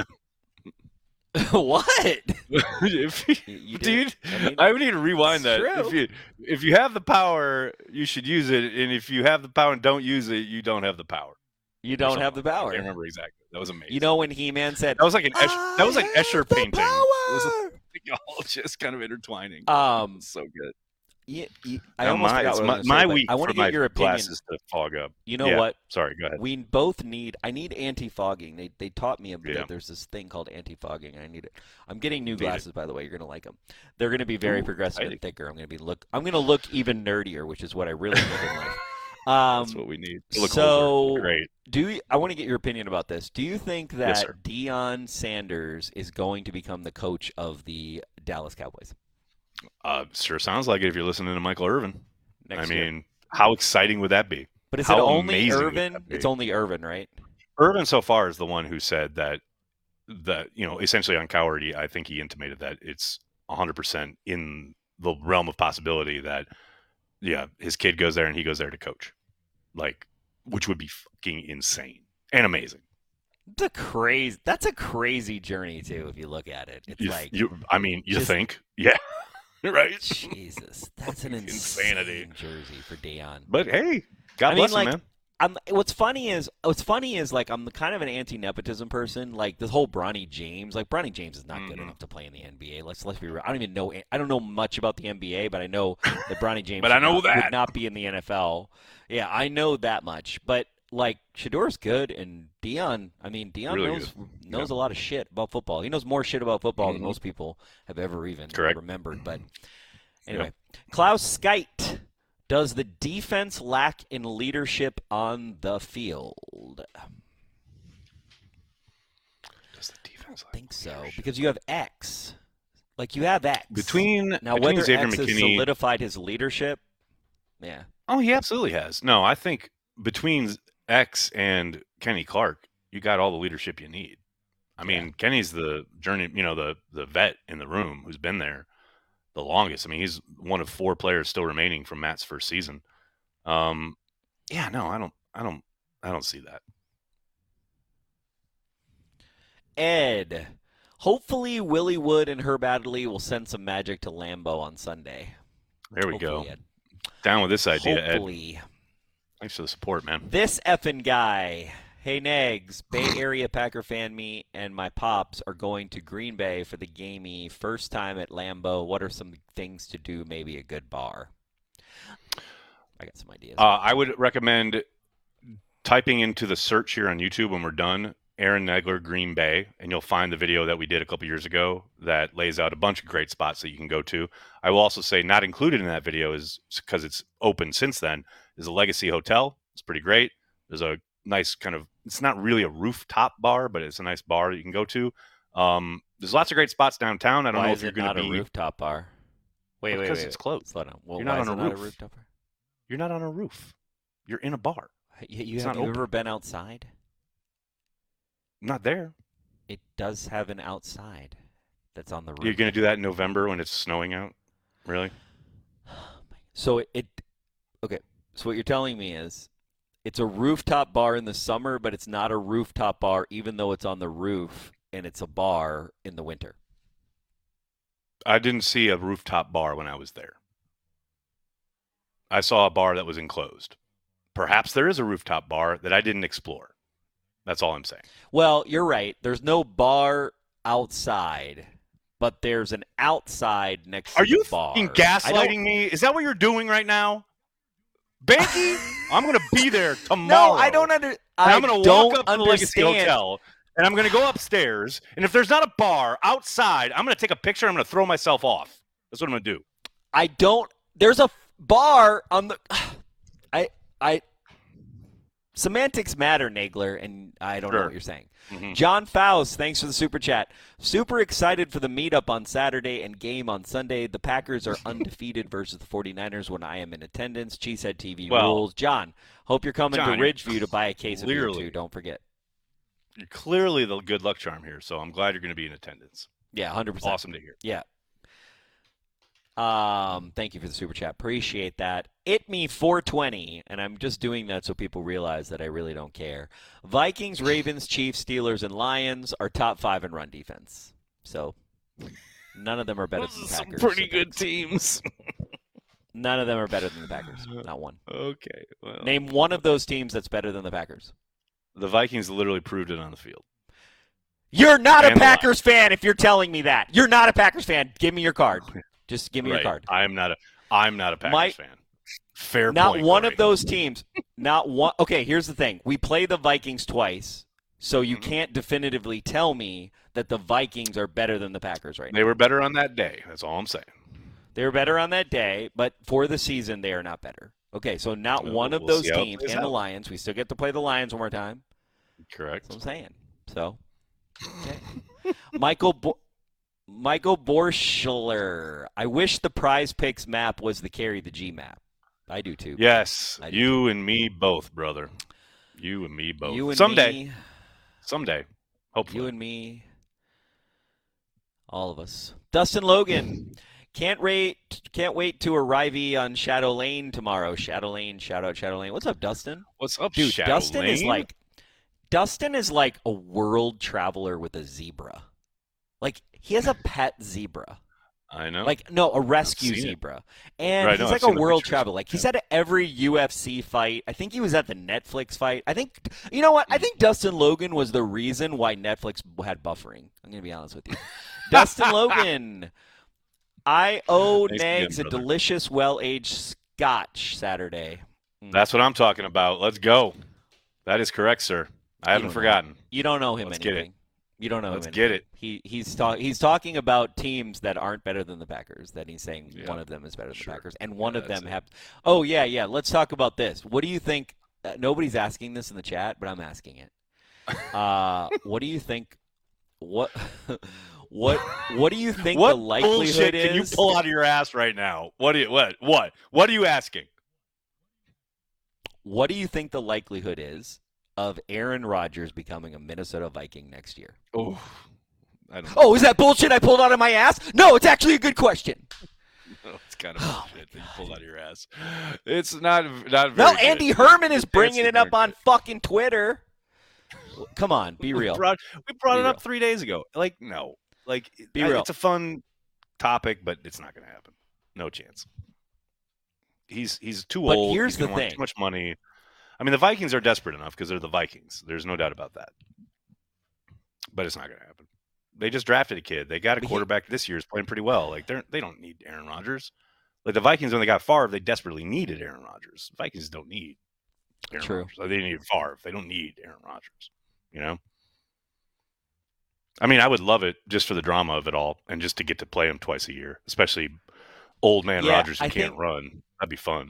What? if you, You dude, did- I mean, I would need to rewind it's that. true. If you if you have the power, you should use it, and if you have the power and don't use it, you don't have the power. You Or don't something have the like that. I power. can't remember exactly. That was amazing. You know when He-Man said, that was like an Escher, that was like "I Escher have the painting. It was power!" like all just kind of intertwining. Um, so good. Yeah, yeah, I Now almost my, forgot it's what I my, was gonna my say, but week I want for to get my your opinion. glasses to fog up. You know Yeah. what? Sorry, go ahead. We both need. I need anti-fogging. They they taught me about Yeah. that. There's this thing called anti-fogging. I need it. I'm getting new Need glasses, by the way. You're gonna like them. They're gonna be very Ooh, progressive exciting. and thicker. I'm gonna be look. I'm gonna look even nerdier, which is what I really need in life. Um, That's what we need. To look so older. Great. do you, I want to get your opinion about this? Do you think that Yes, sir. Deion Sanders is going to become the coach of the Dallas Cowboys Uh, sure sounds like it if you're listening to Michael Irvin. next I year? mean, how exciting would that be? But is how it only amazing would Irvin? that be? It's only Irvin, right? Irvin so far is the one who said that that you know essentially on Cowardie, I think he intimated that it's one hundred percent in the realm of possibility that yeah, his kid goes there and he goes there to coach, like which would be fucking insane and amazing. It's a crazy. That's a crazy journey too. If you look at it, it's You, like you, I mean, you just- think, yeah, right? Jesus, that's an Fucking insane insanity. jersey for Deion. But hey, God I mean, bless like, him, man. I'm, what's funny is what's funny is like I'm kind of an anti-nepotism person. Like this whole Bronny James, like Bronny James is not good Mhm. enough to play in the N B A. Let's let's be real. I don't even know. I don't know much about the N B A, but I know that Bronny James But I should know not- that. would not be in the N F L. Yeah, I know that much. But like Shador's good, and Deion. I mean, Deion Really knows good. knows a lot of shit about football. He knows more shit about football than Mhm. most people have ever even Correct. remembered. But anyway, Klaus Skite. Does the defense lack in leadership on the field? Does the defense I think so, because you have X. Like, you have X. between now, between whether Xavier X has McKinney? solidified his leadership, yeah. Oh, he absolutely has. No, I think between X and Kenny Clark, you got all the leadership you need. I mean, Kenny's the journey, you know, the the vet in the room who's been there the longest. I mean, he's one of four players still remaining from Matt's first season. Um, yeah, no, I don't, I don't, I don't see that. Ed. Hopefully, Willie Wood and Herb Adderley will send some magic to Lambeau on Sunday. There we Hopefully, go. Ed. Down with this idea, Ed. Hopefully. Thanks for the support, man. This effing guy. Hey, Negs, Bay Area Packer fan me and my pops are going to Green Bay for the gamey first time at Lambeau. What are some things to do? Maybe a good bar. I got some ideas. Uh, I would recommend typing into the search here on YouTube when we're done, Aaron Negler, Green Bay, and you'll find the video that we did a couple years ago that lays out a bunch of great spots that you can go to. I will also say not included in that video is because it's open since then is a Legacy Hotel. It's pretty great. There's a nice kind of, it's not really a rooftop bar, but it's a nice bar that you can go to. Um, there's lots of great spots downtown. I don't why know is if you're it going not to a be rooftop bar? Wait, wait, because wait. it's closed. Slow down. Well, You're why not is on it a not a roof. rooftop bar? You're not on a roof. You're in a bar. You, you It's have not you open. ever been outside? Not there. It does have an outside that's on the roof. You're going to do that in November when it's snowing out? Really? So it, it, okay. So what you're telling me is, it's a rooftop bar in the summer, but it's not a rooftop bar, even though it's on the roof, and it's a bar in the winter. I didn't see a rooftop bar when I was there. I saw a bar that was enclosed. Perhaps there is a rooftop bar that I didn't explore. That's all I'm saying. Well, you're right. There's no bar outside, but there's an outside next Are to you the bar. fucking I gaslighting don't- me? Is that what you're doing right now? Banky, I'm going to be there No, tomorrow. I don't under. And I I'm going to don't walk up to the Legacy understand. Hotel, and I'm going to go upstairs, and if there's not a bar outside, I'm going to take a picture, and I'm going to throw myself off. That's what I'm going to do. I don't. There's a bar on the. I I. Semantics matter, Nagler, and I don't know Sure. what you're saying. Mhm. John Faust, thanks for the super chat. Super excited for the meetup on Saturday and game on Sunday. The Packers are undefeated versus the 49ers when I am in attendance. Cheesehead T V Well, rules. John, hope you're coming John, to Ridgeview to buy a case of beer, clearly- too. Don't forget. You're clearly the good luck charm here, so I'm glad you're going to be in attendance. Yeah, one hundred percent. Awesome to hear. Yeah. Um, thank you for the super chat. Appreciate that. It me four twenty, and I'm just doing that so people realize that I really don't care. Vikings, Ravens, Chiefs, Steelers, and Lions are top five in run defense. So none of them are better than the Some Packers. pretty So good teams. None of them are better than the Packers. Not one. Okay. Well, Name one of those teams that's better than the Packers. the Vikings literally proved it on the field. You're not a And the Packers fan if you're telling me that. You're not a Packers fan. Give me your card. Just give me Right. your card. I'm not a. I'm not a Packers My- fan. Fair Not point. one Corey. of those teams. Not one. Okay, here's the thing. We play the Vikings twice, so you Mm-hmm. can't definitively tell me that the Vikings are better than the Packers right now. They were better on that day. That's all I'm saying. They were better on that day, but for the season, they are not better. Okay, so not Well, one of we'll those see how it teams, plays and the out. Lions. We still get to play the Lions one more time. Correct. That's what I'm saying. So, okay. Michael Bo- Michael Borschler. I wish the Prize Picks map was the Carry the G map. I do too. Yes, I do you and me both, brother. You and me both. You and Someday. me. Someday. Hopefully. You and me. All of us. Dustin Logan. Can't wait can't wait to arrive on Shadow Lane tomorrow. Shadow Lane, shout out Shadow Lane. What's up, Dustin? What's up, Dude, Shadow Dustin is Lane? like Dustin is like a world traveler with a zebra. Like he has a pet zebra. I know. Like no, a rescue seen it. zebra. And Right, he's no, like I've a seen the world pictures. traveler. Like he's at every U F C fight. I think he was at the Netflix fight. I think you know what? I think Dustin Logan was the reason why Netflix had buffering. I'm gonna be honest with you. Dustin Logan. I owe Nice to meet Nags him, a brother. delicious well-aged scotch Saturday. That's what I'm talking about. Let's go. That is correct, sir. I haven't don't know. forgotten. You don't know him Let's get it. anything. You don't know Let's him get anything. He he's talk, he's talking about teams that aren't better than the Packers. That he's saying Yeah. one of them is better than Sure. the Packers, and one Yeah, of that's them it. have. Oh yeah, yeah. Let's talk about this. What do you think? Uh, nobody's asking this in the chat, but I'm asking it. Uh, what do you think? What what what do you think What the likelihood bullshit is? can you pull out of your ass right now? What do you what? What? What are you asking? What do you think the likelihood is of Aaron Rodgers becoming a Minnesota Viking next year? Oh, I don't know. Oh, is that bullshit I pulled out of my ass? No, it's actually a good question. No, it's kind of Oh, bullshit that you pulled out of your ass. It's not not very No, good. Andy Herman is bringing It's it up very on fucking Twitter. Come on, be We real. brought, we brought Be it real. up three days ago. Like, no. Like, Be I- real. it's a fun topic, but it's not going to happen. No chance. He's he's too But old. here's He's gonna the want thing. Too much money. I mean, the Vikings are desperate enough because they're the Vikings. There's no doubt about that. But it's not going to happen. They just drafted a kid. They got a But he- quarterback this year who's playing pretty well. Like, they're they don't need Aaron Rodgers. Like the Vikings, when they got Favre, they desperately needed Aaron Rodgers. The Vikings don't need Aaron True. Rodgers. Like, they need Favre. They don't need Aaron Rodgers. You know. I mean, I would love it just for the drama of it all, and just to get to play him twice a year, especially old man Yeah, Rodgers who I can't think- run. That'd be fun.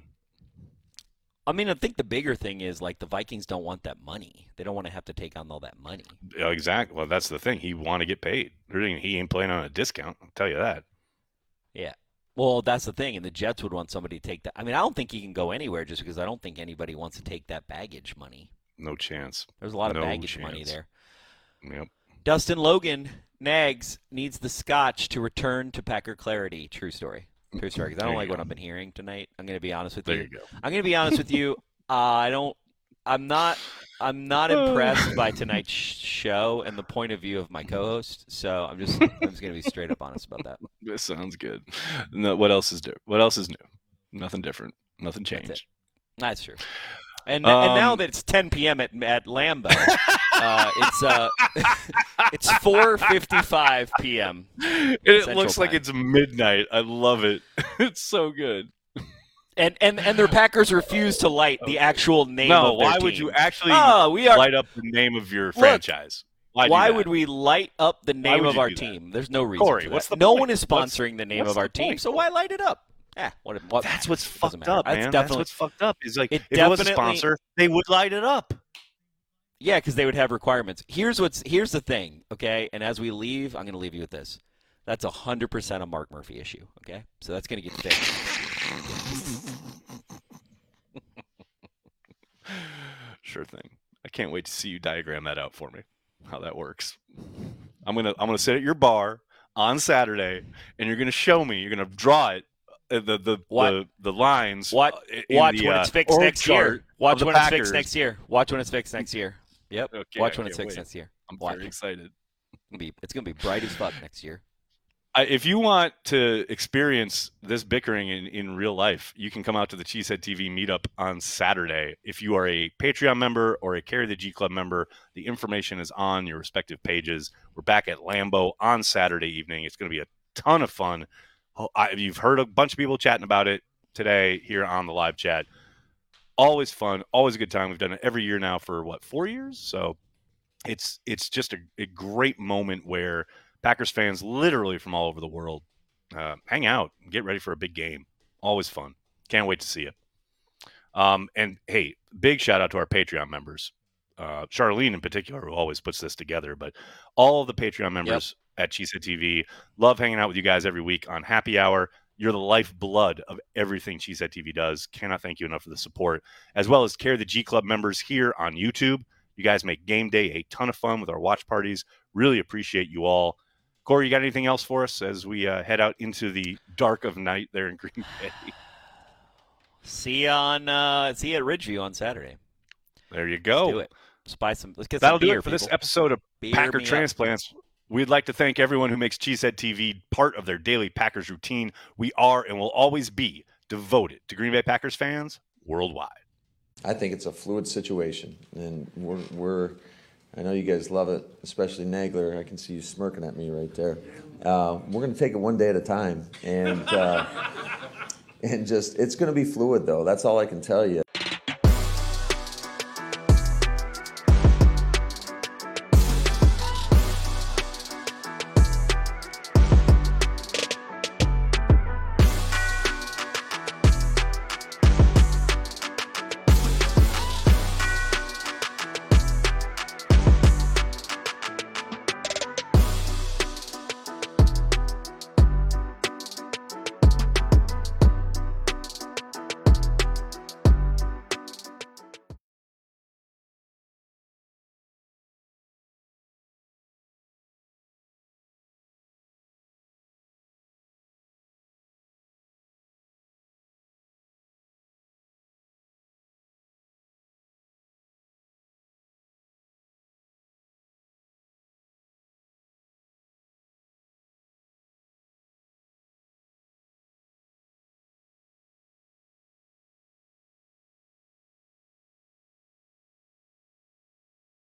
I mean, I think the bigger thing is like the Vikings don't want that money. They don't want to have to take on all that money. Yeah, exactly. Well, that's the thing. He want to get paid. He ain't playing on a discount. I'll tell you that. Yeah. Well, that's the thing, and the Jets would want somebody to take that. I mean, I don't think he can go anywhere just because I don't think anybody wants to take that baggage money. No chance. There's a lot of No baggage money chance. there. Yep. Dustin Logan, Nags, needs the scotch to return to Packer clarity. True story. True story. Because I There don't you like what go. I've been hearing tonight. I'm going to be honest with There you. you go. I'm going to be honest with you. Uh, I don't. I'm not. I'm not impressed by tonight's sh- show and the point of view of my co-host. So I'm just. I'm just going to be straight up honest about that. This sounds good. No, what else is new? What else is new? Nothing different. Nothing That's it. changed. That's true. And and now Um, that it's ten p.m. at at Lambeau, uh, it's uh, it's four fifty-five p.m. And it Central looks like Time. it's midnight. I love it. It's so good. And and and their Packers refuse to light the actual name No, of their why would team. you actually Oh, we are. light up the name of your franchise? Why, do Why that? would we light up the name would of you our do that? team? There's no reason. Corey, for what's that. the no point? one is What's- sponsoring the name what's of the our team, point? so why light it up? Eh, what, what, That's what's doesn't fucked matter. up, That's man. That's definitely- what's fucked up. Is like It if it was a definitely- sponsor, they would light it up. Yeah, because they would have requirements. Here's what's here's the thing, okay? And as we leave, I'm going to leave you with this. That's a hundred percent a Mark Murphy issue, okay? So that's going to get fixed. Sure thing. I can't wait to see you diagram that out for me. How that works. I'm gonna I'm gonna sit at your bar on Saturday, and you're gonna show me. You're gonna draw it. Uh, the the What? the the lines. What? uh, in Watch the, when uh, it's fixed org next chart year. Watch of the when it's Packers. fixed next year. Watch when it's fixed next year. Yep. Okay, Watch I when it's can't fixed wait. next year. I'm Watch. very excited. It's gonna be it's gonna be bright as fuck next year. I, if you want to experience this bickering in, in real life, you can come out to the Cheesehead T V meetup on Saturday. If you are a Patreon member or a Carry the G Club member, the information is on your respective pages. We're back at Lambeau on Saturday evening. It's going to be a ton of fun. Oh, I, you've heard a bunch of people chatting about it today here on the live chat. Always fun, always a good time. We've done it every year now for what, four years? So it's it's just a, a great moment where Packers fans literally from all over the world uh, hang out and get ready for a big game. Always fun. Can't wait to see it. Um, and hey, big shout out to our Patreon members. Uh, Charlene in particular, who always puts this together, but all of the Patreon members at Cheesehead T V love hanging out with you guys every week on Happy Hour. You're the lifeblood of everything Cheesehead T V does. Cannot thank you enough for the support, as well as Care the G Club members here on YouTube. You guys make game day a ton of fun with our watch parties. Really appreciate you all. Corey, you got anything else for us as we uh, head out into the dark of night there in Green Bay? See you on uh, see you at Ridgeview on Saturday. There you go. Let's do it. Let's buy some. Let's get That'll some beer do it for this people. episode of Beer Packer me up. Transplants. We'd like to thank everyone who makes Cheesehead T V part of their daily Packers routine. We are and will always be devoted to Green Bay Packers fans worldwide. I think it's a fluid situation, and we're, we're I know you guys love it, especially Nagler. I can see you smirking at me right there. Uh, we're going to take it one day at a time, and uh, and just it's going to be fluid, though. That's all I can tell you.